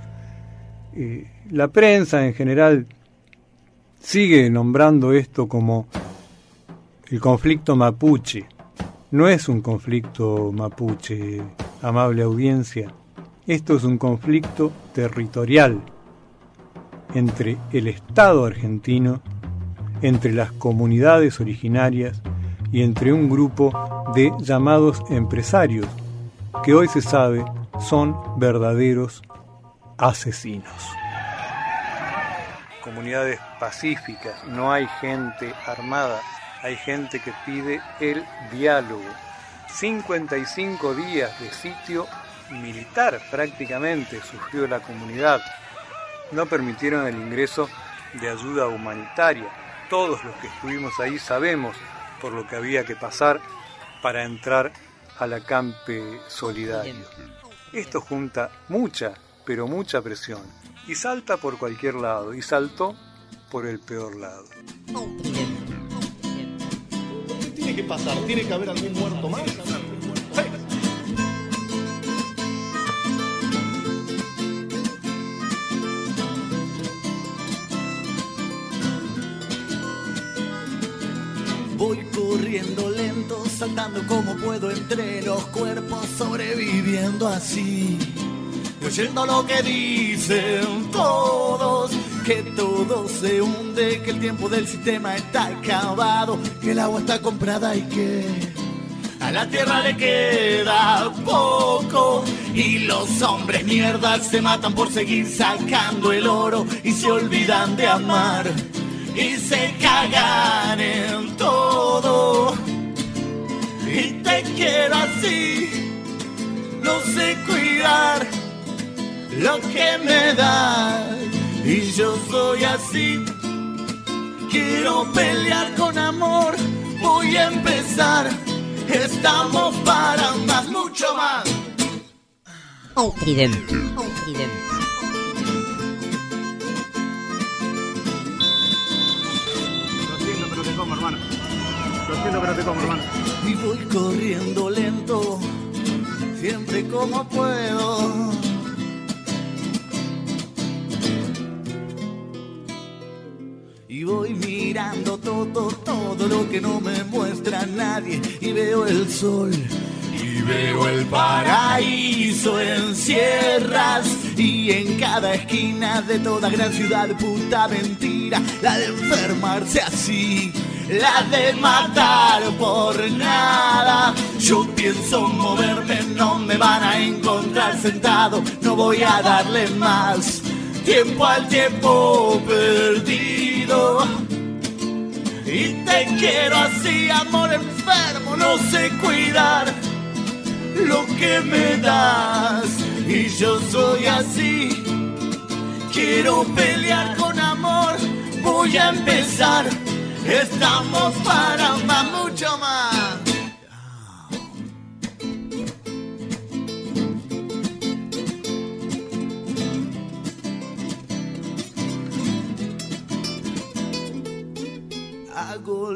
La prensa en general sigue nombrando esto como el conflicto mapuche. No es un conflicto mapuche, amable audiencia. Esto es un conflicto territorial entre el Estado argentino, entre las comunidades originarias y entre un grupo de llamados empresarios que hoy se sabe son verdaderos asesinos. Comunidades pacíficas, no hay gente armada, hay gente que pide el diálogo. 55 días de sitio militar prácticamente sufrió la comunidad. No permitieron el ingreso de ayuda humanitaria. Todos los que estuvimos ahí sabemos por lo que había que pasar para entrar al acampe solidario. Esto junta mucha, pero mucha presión y salta por cualquier lado, y saltó por el peor lado. ¿Qué tiene que pasar? ¿Tiene que haber algún muerto más? Voy corriendo lento, saltando como puedo entre los cuerpos, sobreviviendo así, oyendo lo que dicen todos, que todo se hunde, que el tiempo del sistema está acabado, que el agua está comprada y que a la tierra le queda poco, y los hombres mierdas se matan por seguir sacando el oro y se olvidan de amar y se cagan en todo. Y te quiero así, no sé cuidar lo que me das, y yo soy así. Quiero pelear con amor, voy a empezar. Estamos para más, mucho más. El tridente, el tridente. Lo siento, pero te como, hermano. Y voy corriendo lento, siempre como puedo. Y voy mirando todo lo que no me muestra nadie. Y veo el sol, y veo el paraíso en sierras. Y en cada esquina de toda gran ciudad, puta mentira, la de enfermarse así, la de matar por nada. Yo pienso moverme, no me van a encontrar sentado. No voy a darle más tiempo al tiempo perdido. Y te quiero así, amor enfermo, no sé cuidar lo que me das. Y yo soy así, quiero pelear con amor, voy a empezar. Estamos para más, mucho más.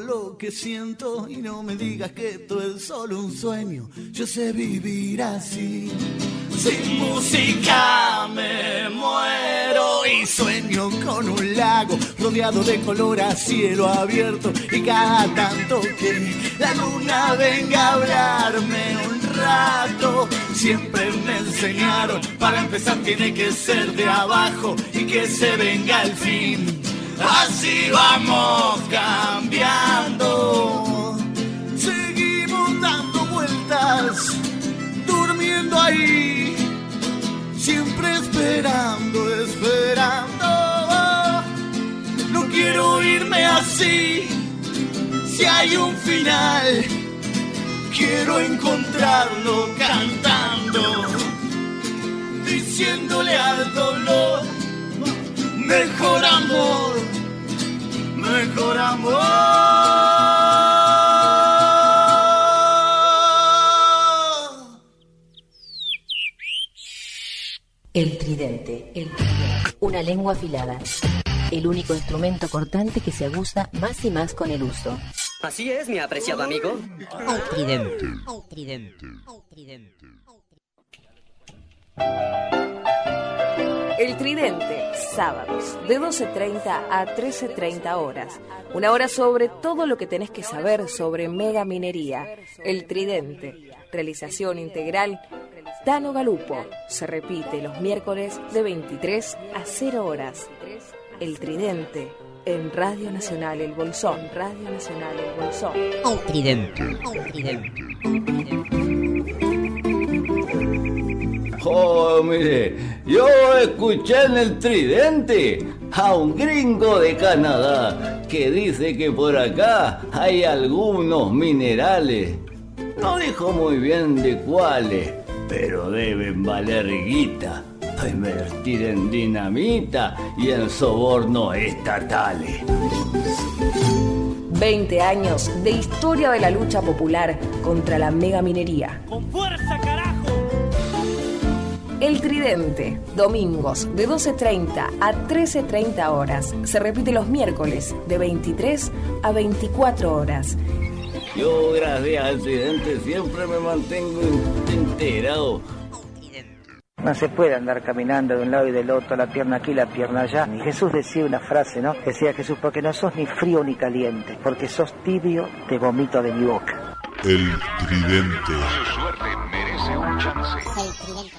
lo que siento y no me digas que esto es solo un sueño. Yo sé vivir así. Sin música me muero y sueño con un lago rodeado de color a cielo abierto, y cada tanto que la luna venga a hablarme un rato. Siempre me enseñaron, para empezar tiene que ser de abajo y que se venga el fin. Así vamos cambiando, seguimos dando vueltas, durmiendo ahí, siempre esperando, esperando. No quiero irme así, si hay un final, quiero encontrarlo cantando, diciéndole al dolor, mejor amor, mejor amor. El tridente. Una lengua afilada. El único instrumento cortante que se aguza más y más con el uso. Así es, mi apreciado amigo. El tridente. El Tridente, sábados, de 12:30 a 13:30 horas. Una hora sobre todo lo que tenés que saber sobre megaminería. El Tridente, realización integral, Tano Galupo. Se repite los miércoles de 23 a 0 horas. El Tridente, en Radio Nacional El Bolsón. Radio Nacional El Bolsón. El Tridente. Oh, mire, yo escuché en el Tridente a un gringo de Canadá que dice que por acá hay algunos minerales. No dijo muy bien de cuáles, pero deben valer guita para invertir en dinamita y en sobornos estatales. 20 años de historia de la lucha popular contra la megaminería. ¡Con fuerza, carajo! El Tridente, domingos de 12:30 a 13:30 horas. Se repite los miércoles de 23 a 24 horas. Yo, gracias al Tridente, siempre me mantengo enterado. No se puede andar caminando de un lado y del otro, la pierna aquí, la pierna allá. Y Jesús decía una frase, ¿no? Decía Jesús, porque no sos ni frío ni caliente, porque sos tibio, te vomito de mi boca. El Tridente. Su suerte merece un chance. El Tridente.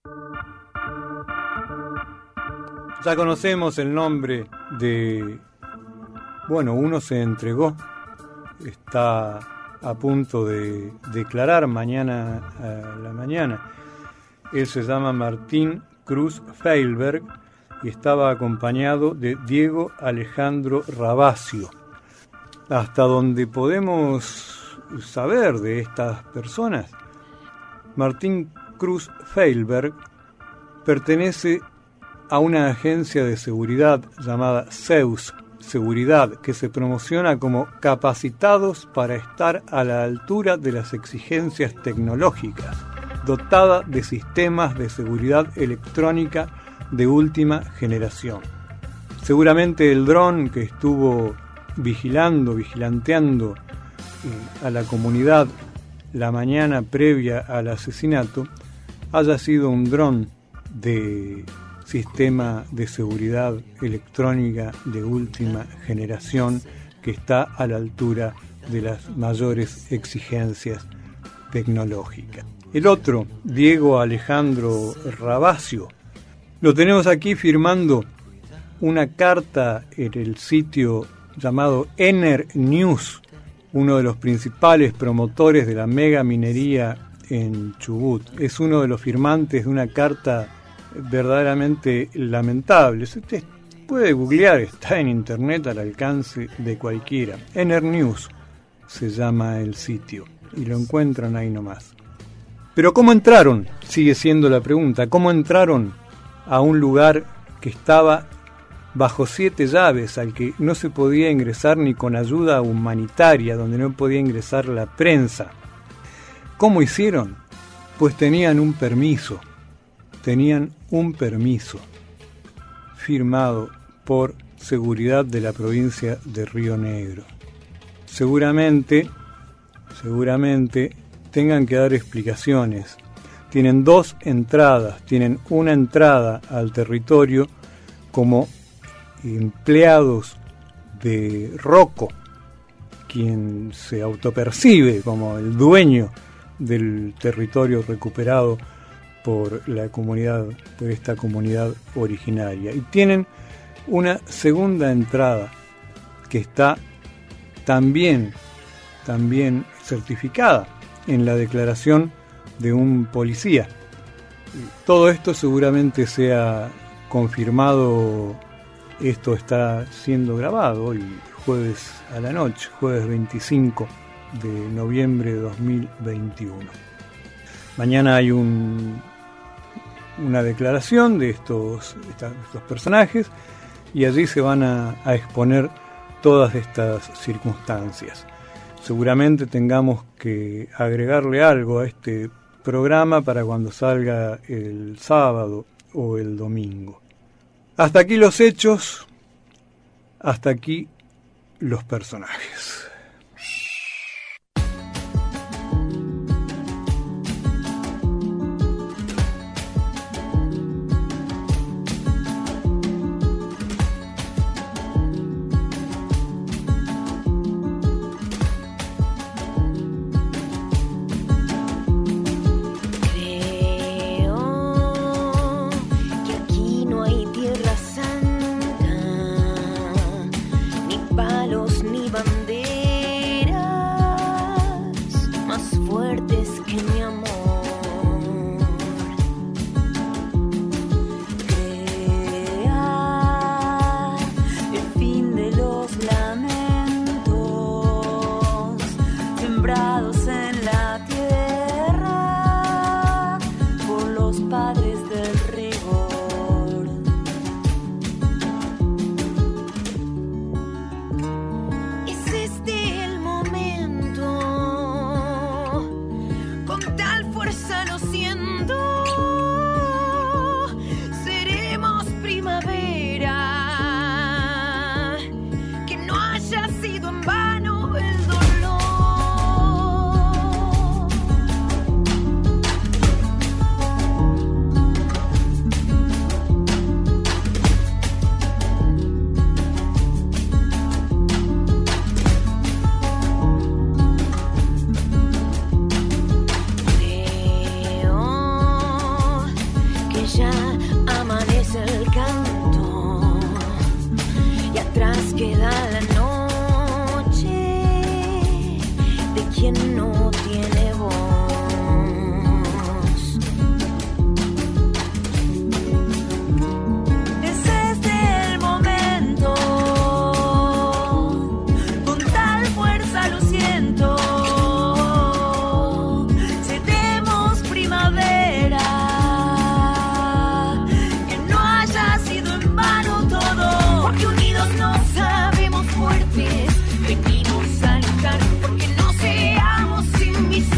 Ya conocemos el nombre de... Bueno, uno se entregó, está a punto de declarar mañana a la mañana. Él se llama Martín Cruz Feilberg y estaba acompañado de Diego Alejandro Rabacio. Hasta donde podemos saber de estas personas, Martín Cruz Feilberg pertenece a una agencia de seguridad llamada Zeus Seguridad, que se promociona como capacitados para estar a la altura de las exigencias tecnológicas, dotada de sistemas de seguridad electrónica de última generación. Seguramente el dron que estuvo vigilanteando a la comunidad la mañana previa al asesinato haya sido un dron de sistema de seguridad electrónica de última generación que está a la altura de las mayores exigencias tecnológicas. El otro, Diego Alejandro Rabacio, lo tenemos aquí firmando una carta en el sitio llamado Ener News, uno de los principales promotores de la mega minería en Chubut. Es uno de los firmantes de una carta verdaderamente lamentable. Usted puede googlear, está en internet al alcance de cualquiera. Ener News se llama el sitio y lo encuentran ahí nomás. Pero ¿cómo entraron? Sigue siendo la pregunta. ¿Cómo entraron a un lugar que estaba bajo 7 llaves, al que no se podía ingresar ni con ayuda humanitaria, donde no podía ingresar la prensa? ¿Cómo hicieron? Pues tenían un permiso firmado por Seguridad de la provincia de Río Negro. seguramente tengan que dar explicaciones. Tienen dos entradas, tienen una entrada al territorio como empleados de Rocco, quien se autopercibe como el dueño del territorio recuperado por esta comunidad originaria. Y tienen una segunda entrada que está también certificada en la declaración de un policía. Todo esto seguramente sea confirmado. Esto está siendo grabado hoy, jueves a la noche, jueves 25 de noviembre de 2021. Mañana hay una declaración de estos personajes y allí se van a exponer todas estas circunstancias. Seguramente tengamos que agregarle algo a este programa para cuando salga el sábado o el domingo. Hasta aquí los hechos, hasta aquí los personajes. Venimos a luchar porque no seamos invisibles.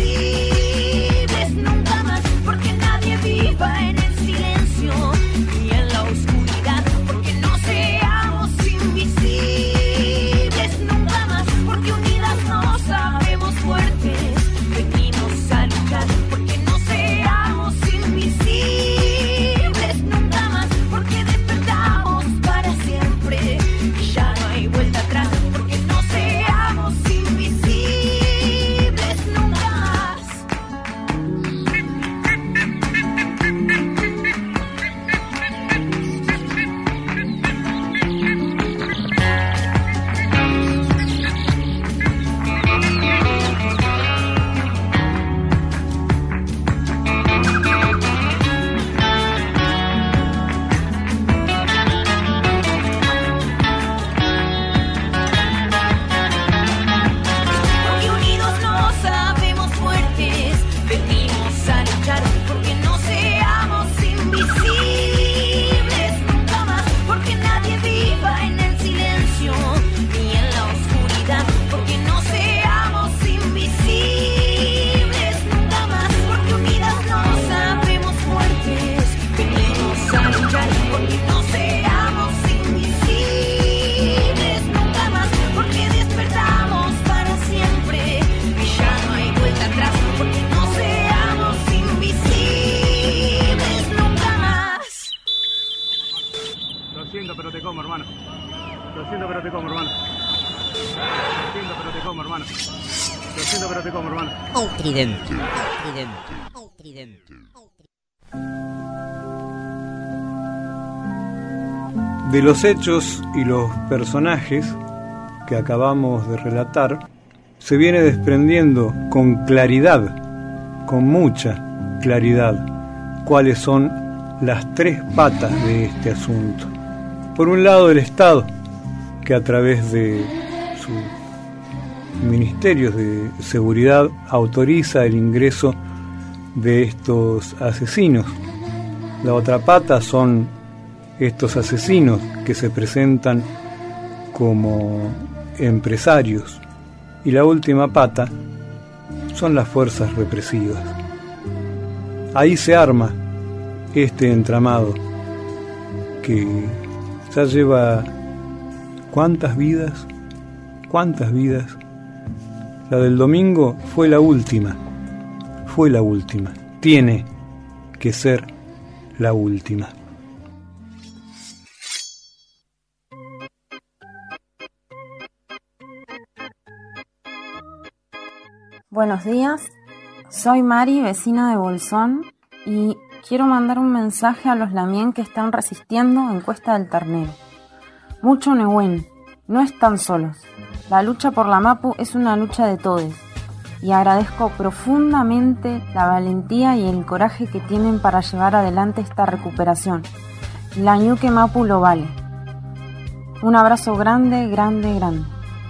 Tridente. De los hechos y los personajes que acabamos de relatar, se viene desprendiendo con claridad, con mucha claridad, cuáles son las tres patas de este asunto. Por un lado, el Estado, que a través de sus ministerios de seguridad autoriza el ingreso de estos asesinos. La otra pata son estos asesinos que se presentan como empresarios. Y la última pata son las fuerzas represivas. Ahí se arma este entramado que ya lleva ¿cuántas vidas? La del domingo fue la última. Tiene que ser la última. Buenos días, soy Mari, vecina de Bolsón, y quiero mandar un mensaje a los lamien que están resistiendo en Cuesta del Ternero. Mucho Nehuen, no están solos. La lucha por la Mapu es una lucha de todos, y agradezco profundamente la valentía y el coraje que tienen para llevar adelante esta recuperación. La Ñuque Mapu lo vale. Un abrazo grande, grande, grande.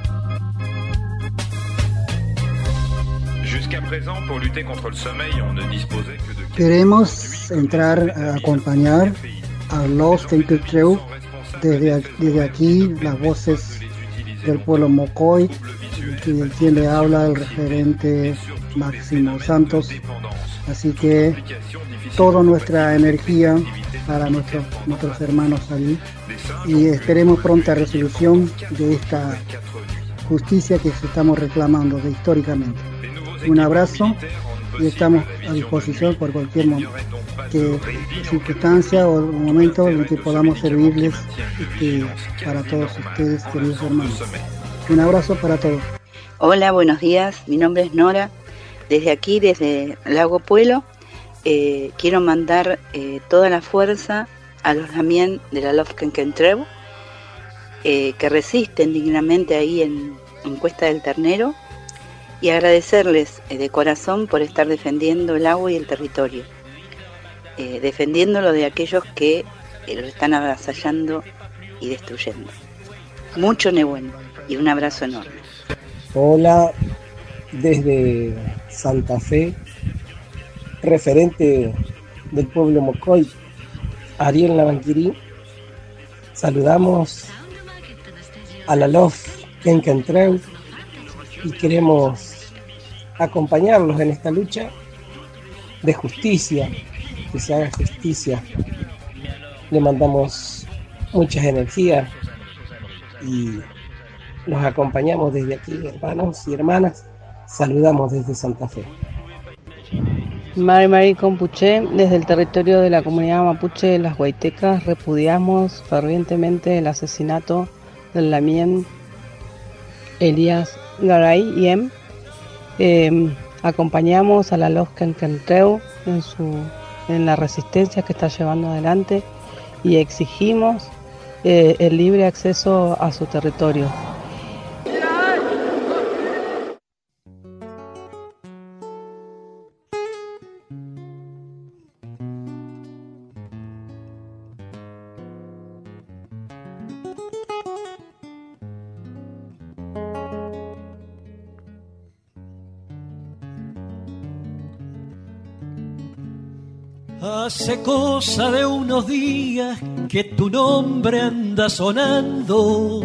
Queremos entrar a acompañar a los Tenquetreu desde aquí, las voces del pueblo Mocoy, y quien le habla el referente Máximo Santos. Así que toda nuestra energía para nuestros hermanos allí, y esperemos pronta resolución de esta justicia que estamos reclamando históricamente. Un abrazo y estamos a disposición por cualquier circunstancia o momento en el que podamos servirles para todos ustedes, queridos hermanos. Un abrazo para todos. Hola, buenos días. Mi nombre es Nora. Desde aquí, desde Lago Puelo, quiero mandar toda la fuerza a los lamien de la Lofkenkentreu que resisten dignamente ahí en Cuesta del Ternero, y agradecerles de corazón por estar defendiendo el agua y el territorio, defendiéndolo de aquellos que lo están avasallando y destruyendo. Mucho Nehuen y un abrazo enorme. Hola, desde Santa Fe, referente del pueblo Mocoy, Ariel Navanquirí. Saludamos a la Lofkenkentreu y queremos acompañarlos en esta lucha de justicia, que se haga justicia. Le mandamos muchas energías y los acompañamos desde aquí, hermanos y hermanas. Saludamos desde Santa Fe. Mari Compuché, desde el territorio de la comunidad mapuche de las Huaytecas, repudiamos fervientemente el asesinato del lamien Elías Garay Yem. Acompañamos a la Lofkenkentreu en la resistencia que está llevando adelante y exigimos el libre acceso a su territorio. Hace cosa de unos días que tu nombre anda sonando,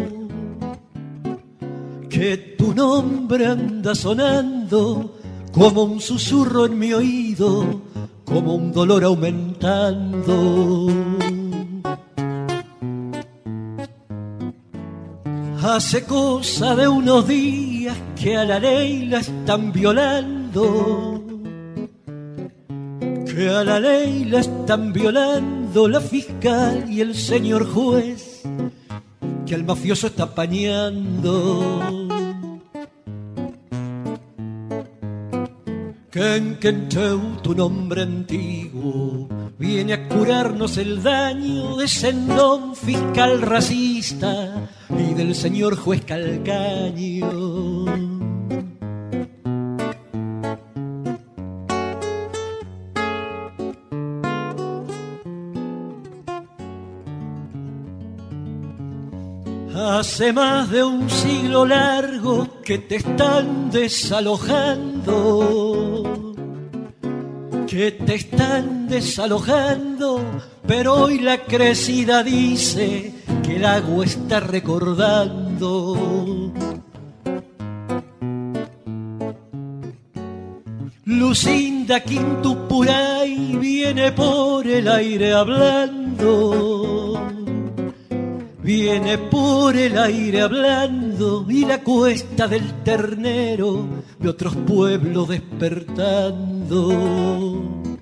como un susurro en mi oído, como un dolor aumentando. Hace cosa de unos días que a la ley la están violando, que a la ley la están violando la fiscal y el señor juez, que al mafioso está apañando. Quenquentreu, tu nombre antiguo, viene a curarnos el daño de ese non fiscal racista y del señor juez Calcaño. Hace más de un siglo largo que te están desalojando, pero hoy la crecida dice que el agua está recordando. Lucinda Quintupuray viene por el aire hablando, viene por el aire hablando, y la cuesta del ternero de otros pueblos despertando.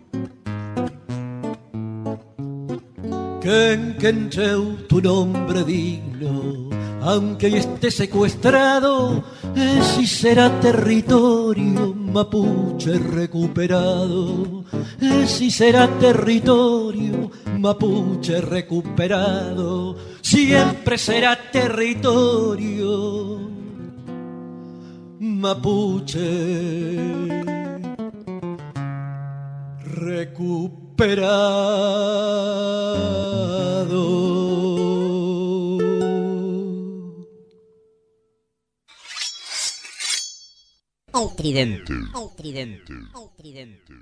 Quenquentreu, tu nombre digno, aunque hoy esté secuestrado, si será territorio mapuche recuperado, si será territorio mapuche recuperado, siempre será territorio mapuche recuperado. El tridente. El tridente. El tridente.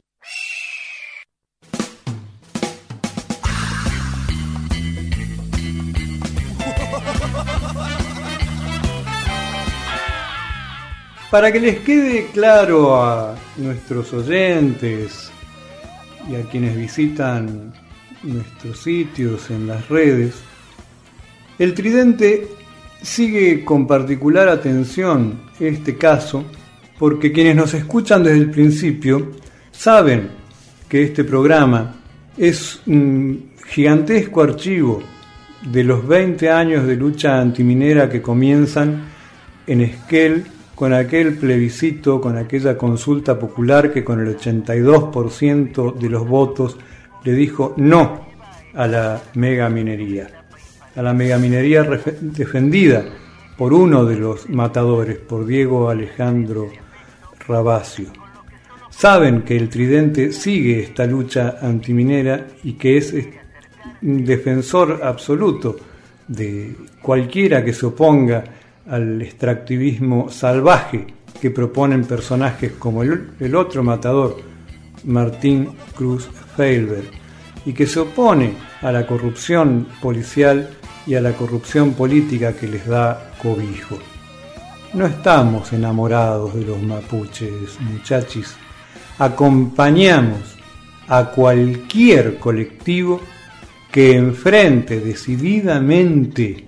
Para que les quede claro a nuestros oyentes y a quienes visitan nuestros sitios en las redes, el tridente sigue con particular atención este caso porque quienes nos escuchan desde el principio saben que este programa es un gigantesco archivo de los 20 años de lucha antiminera que comienzan en Esquel con aquel plebiscito, con aquella consulta popular que con el 82% de los votos le dijo no a la megaminería. A la megaminería defendida por uno de los matadores, por Diego Alejandro Rabacio. Saben que el tridente sigue esta lucha antiminera y que es un defensor absoluto de cualquiera que se oponga al extractivismo salvaje que proponen personajes como el otro matador, Martín Cruz Feilberg, y que se opone a la corrupción policial y a la corrupción política que les da cobijo. No estamos enamorados de los mapuches, muchachis. Acompañamos a cualquier colectivo que enfrente decididamente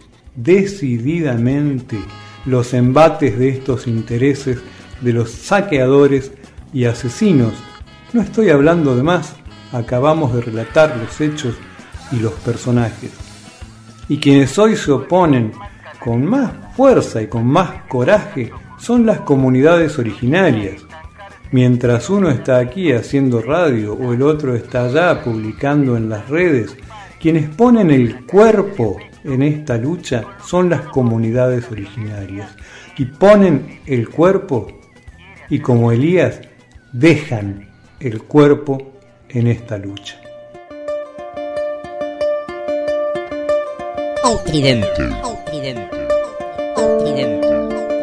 los embates de estos intereses de los saqueadores y asesinos. No estoy hablando de más, acabamos de relatar los hechos y los personajes. Y quienes hoy se oponen con más fuerza y con más coraje son las comunidades originarias. Mientras uno está aquí haciendo radio o el otro está allá publicando en las redes, quienes ponen el cuerpo en esta lucha son las comunidades originarias. Y ponen el cuerpo y, como Elías, dejan el cuerpo en esta lucha. El tridente. El tridente. El tridente.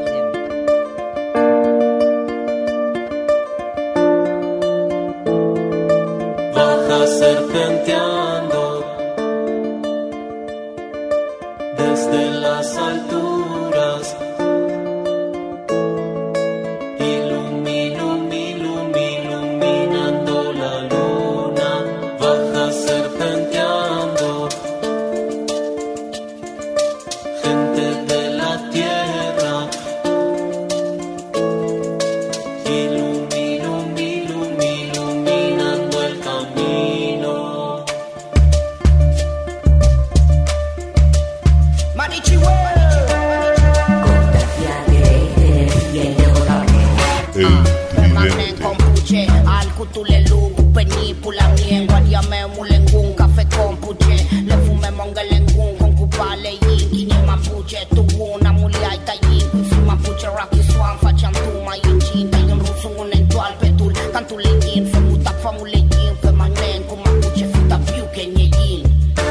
Baja serpenteando desde las alturas, iluminando la luna. Baja serpenteando, gente de la tierra, iluminando el camino. Marichihuel. bien. Guariame mulengún, café con puche. Le fumé mongelengún con cupale yin. Guinea mapuche, tuvo una mulia y tallín. Kufi mapuche, rocky swan, fachan tuma y chin. Tayon rusun un entual petul. Cantuleyin, fe mutak famuleyin. Fe magnen, con mapuche, futa piu kenyeyin.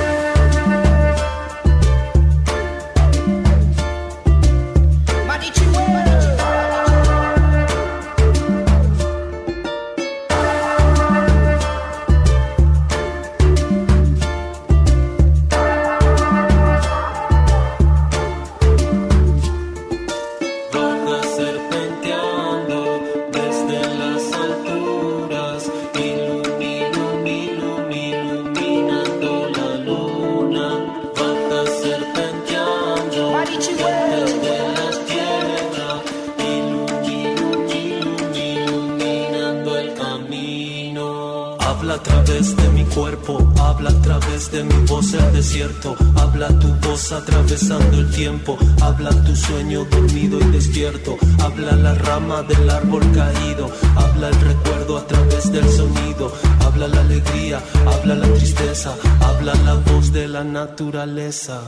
Habla a través de mi voz el desierto, habla tu voz atravesando el tiempo, habla tu sueño dormido y despierto, habla la rama del árbol caído, habla el recuerdo a través del sonido, habla la alegría, habla la tristeza, habla la voz de la naturaleza.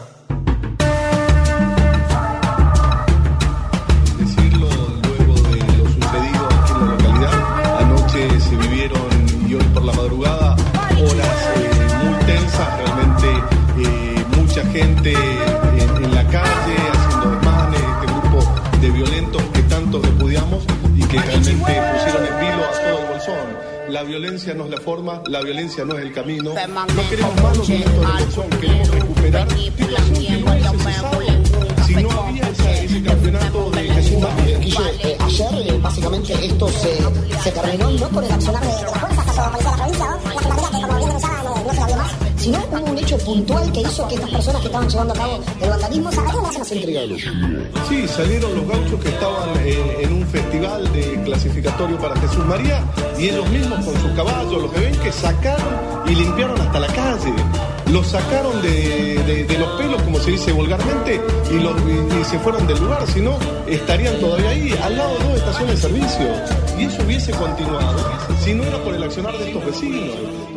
Decirlo luego de lo sucedido aquí en la localidad, anoche se vivieron y hoy por la madrugada horas muy tensas, realmente mucha gente en la calle haciendo desmanes, este grupo de violentos que tanto repudiamos y que realmente pusieron en vilo a todo el Bolsón. La violencia no es la forma, la violencia no es el camino. No queremos más los violentos del Bolsón, queremos recuperar situación que no es necesaria. Si no había ese campeonato de Jesús María. Ayer básicamente esto se terminó no por el accionar de las fuerzas, caso policía de la provincia, la gendarmería que como bien denunciaba no se la vio más, sino hubo un hecho puntual que hizo que estas personas que estaban llevando a cabo el vandalismo se entregaron. Sí, salieron los gauchos que estaban en un festival de clasificatorio para Jesús María y ellos mismos con sus caballos, los que ven que sacaron y limpiaron hasta la calle. Los sacaron de los pelos, como se dice vulgarmente, y se fueron del lugar, si no, estarían todavía ahí, al lado de 2 estaciones de servicio. Y eso hubiese continuado, si no era por el accionar de estos vecinos.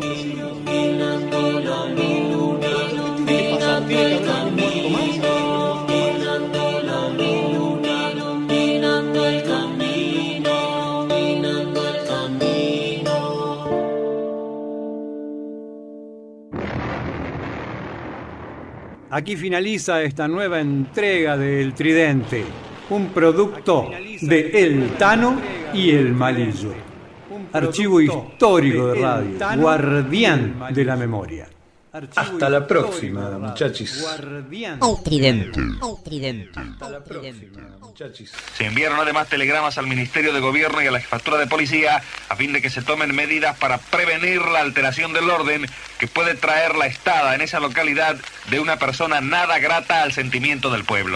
Aquí finaliza esta nueva entrega de El Tridente, un producto de El Tano y El Malillo. Archivo histórico de radio, guardián de la memoria. Hasta la próxima, muchachos. El Tridente. Hasta la próxima, muchachos. Se enviaron además telegramas al Ministerio de Gobierno y a la Jefatura de Policía a fin de que se tomen medidas para prevenir la alteración del orden que puede traer la estada en esa localidad de una persona nada grata al sentimiento del pueblo.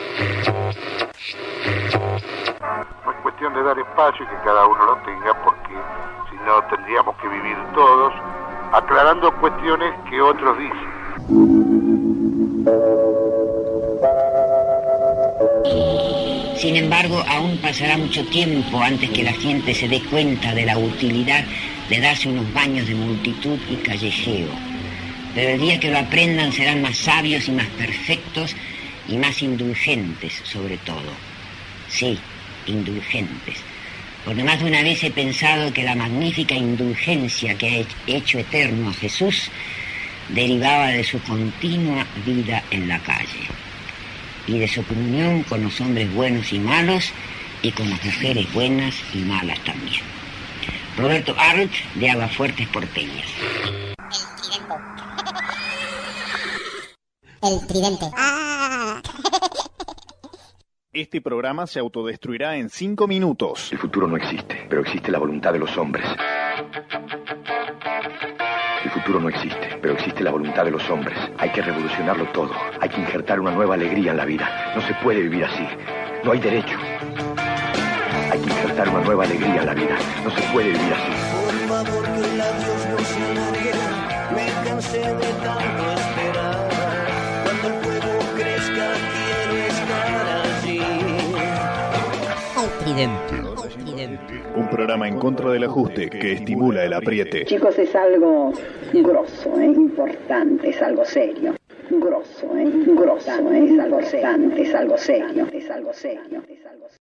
No es cuestión de dar espacio y que cada uno lo tenga, porque si no tendríamos que vivir todos aclarando cuestiones que otros dicen. Sin embargo, aún pasará mucho tiempo antes que la gente se dé cuenta de la utilidad de darse unos baños de multitud y callejeo. Pero el día que lo aprendan serán más sabios y más perfectos y más indulgentes sobre todo. Sí, indulgentes. Porque más de una vez he pensado que la magnífica indulgencia que ha hecho eterno a Jesús derivaba de su continua vida en la calle y de su comunión con los hombres buenos y malos y con las mujeres buenas y malas también. Roberto Arlt, de Aguafuertes Porteñas. El Tridente. Este programa se autodestruirá en 5 minutos. El futuro no existe, pero existe la voluntad de los hombres. El futuro no existe, pero existe la voluntad de los hombres. Hay que revolucionarlo todo. Hay que injertar una nueva alegría en la vida. No se puede vivir así. No hay derecho. Hay que injertar una nueva alegría en la vida. No se puede vivir así. Por favor, que labios no se alarguen. Me cansé de tanto esperar. Cuando el fuego crezca, quiero estar allí. Tridente. Un programa en contra del ajuste que estimula el apriete. Chicos, es algo grosso, importante, es algo serio. Grosso, es algo importante, es algo serio, es algo serio, es algo serio, es algo serio.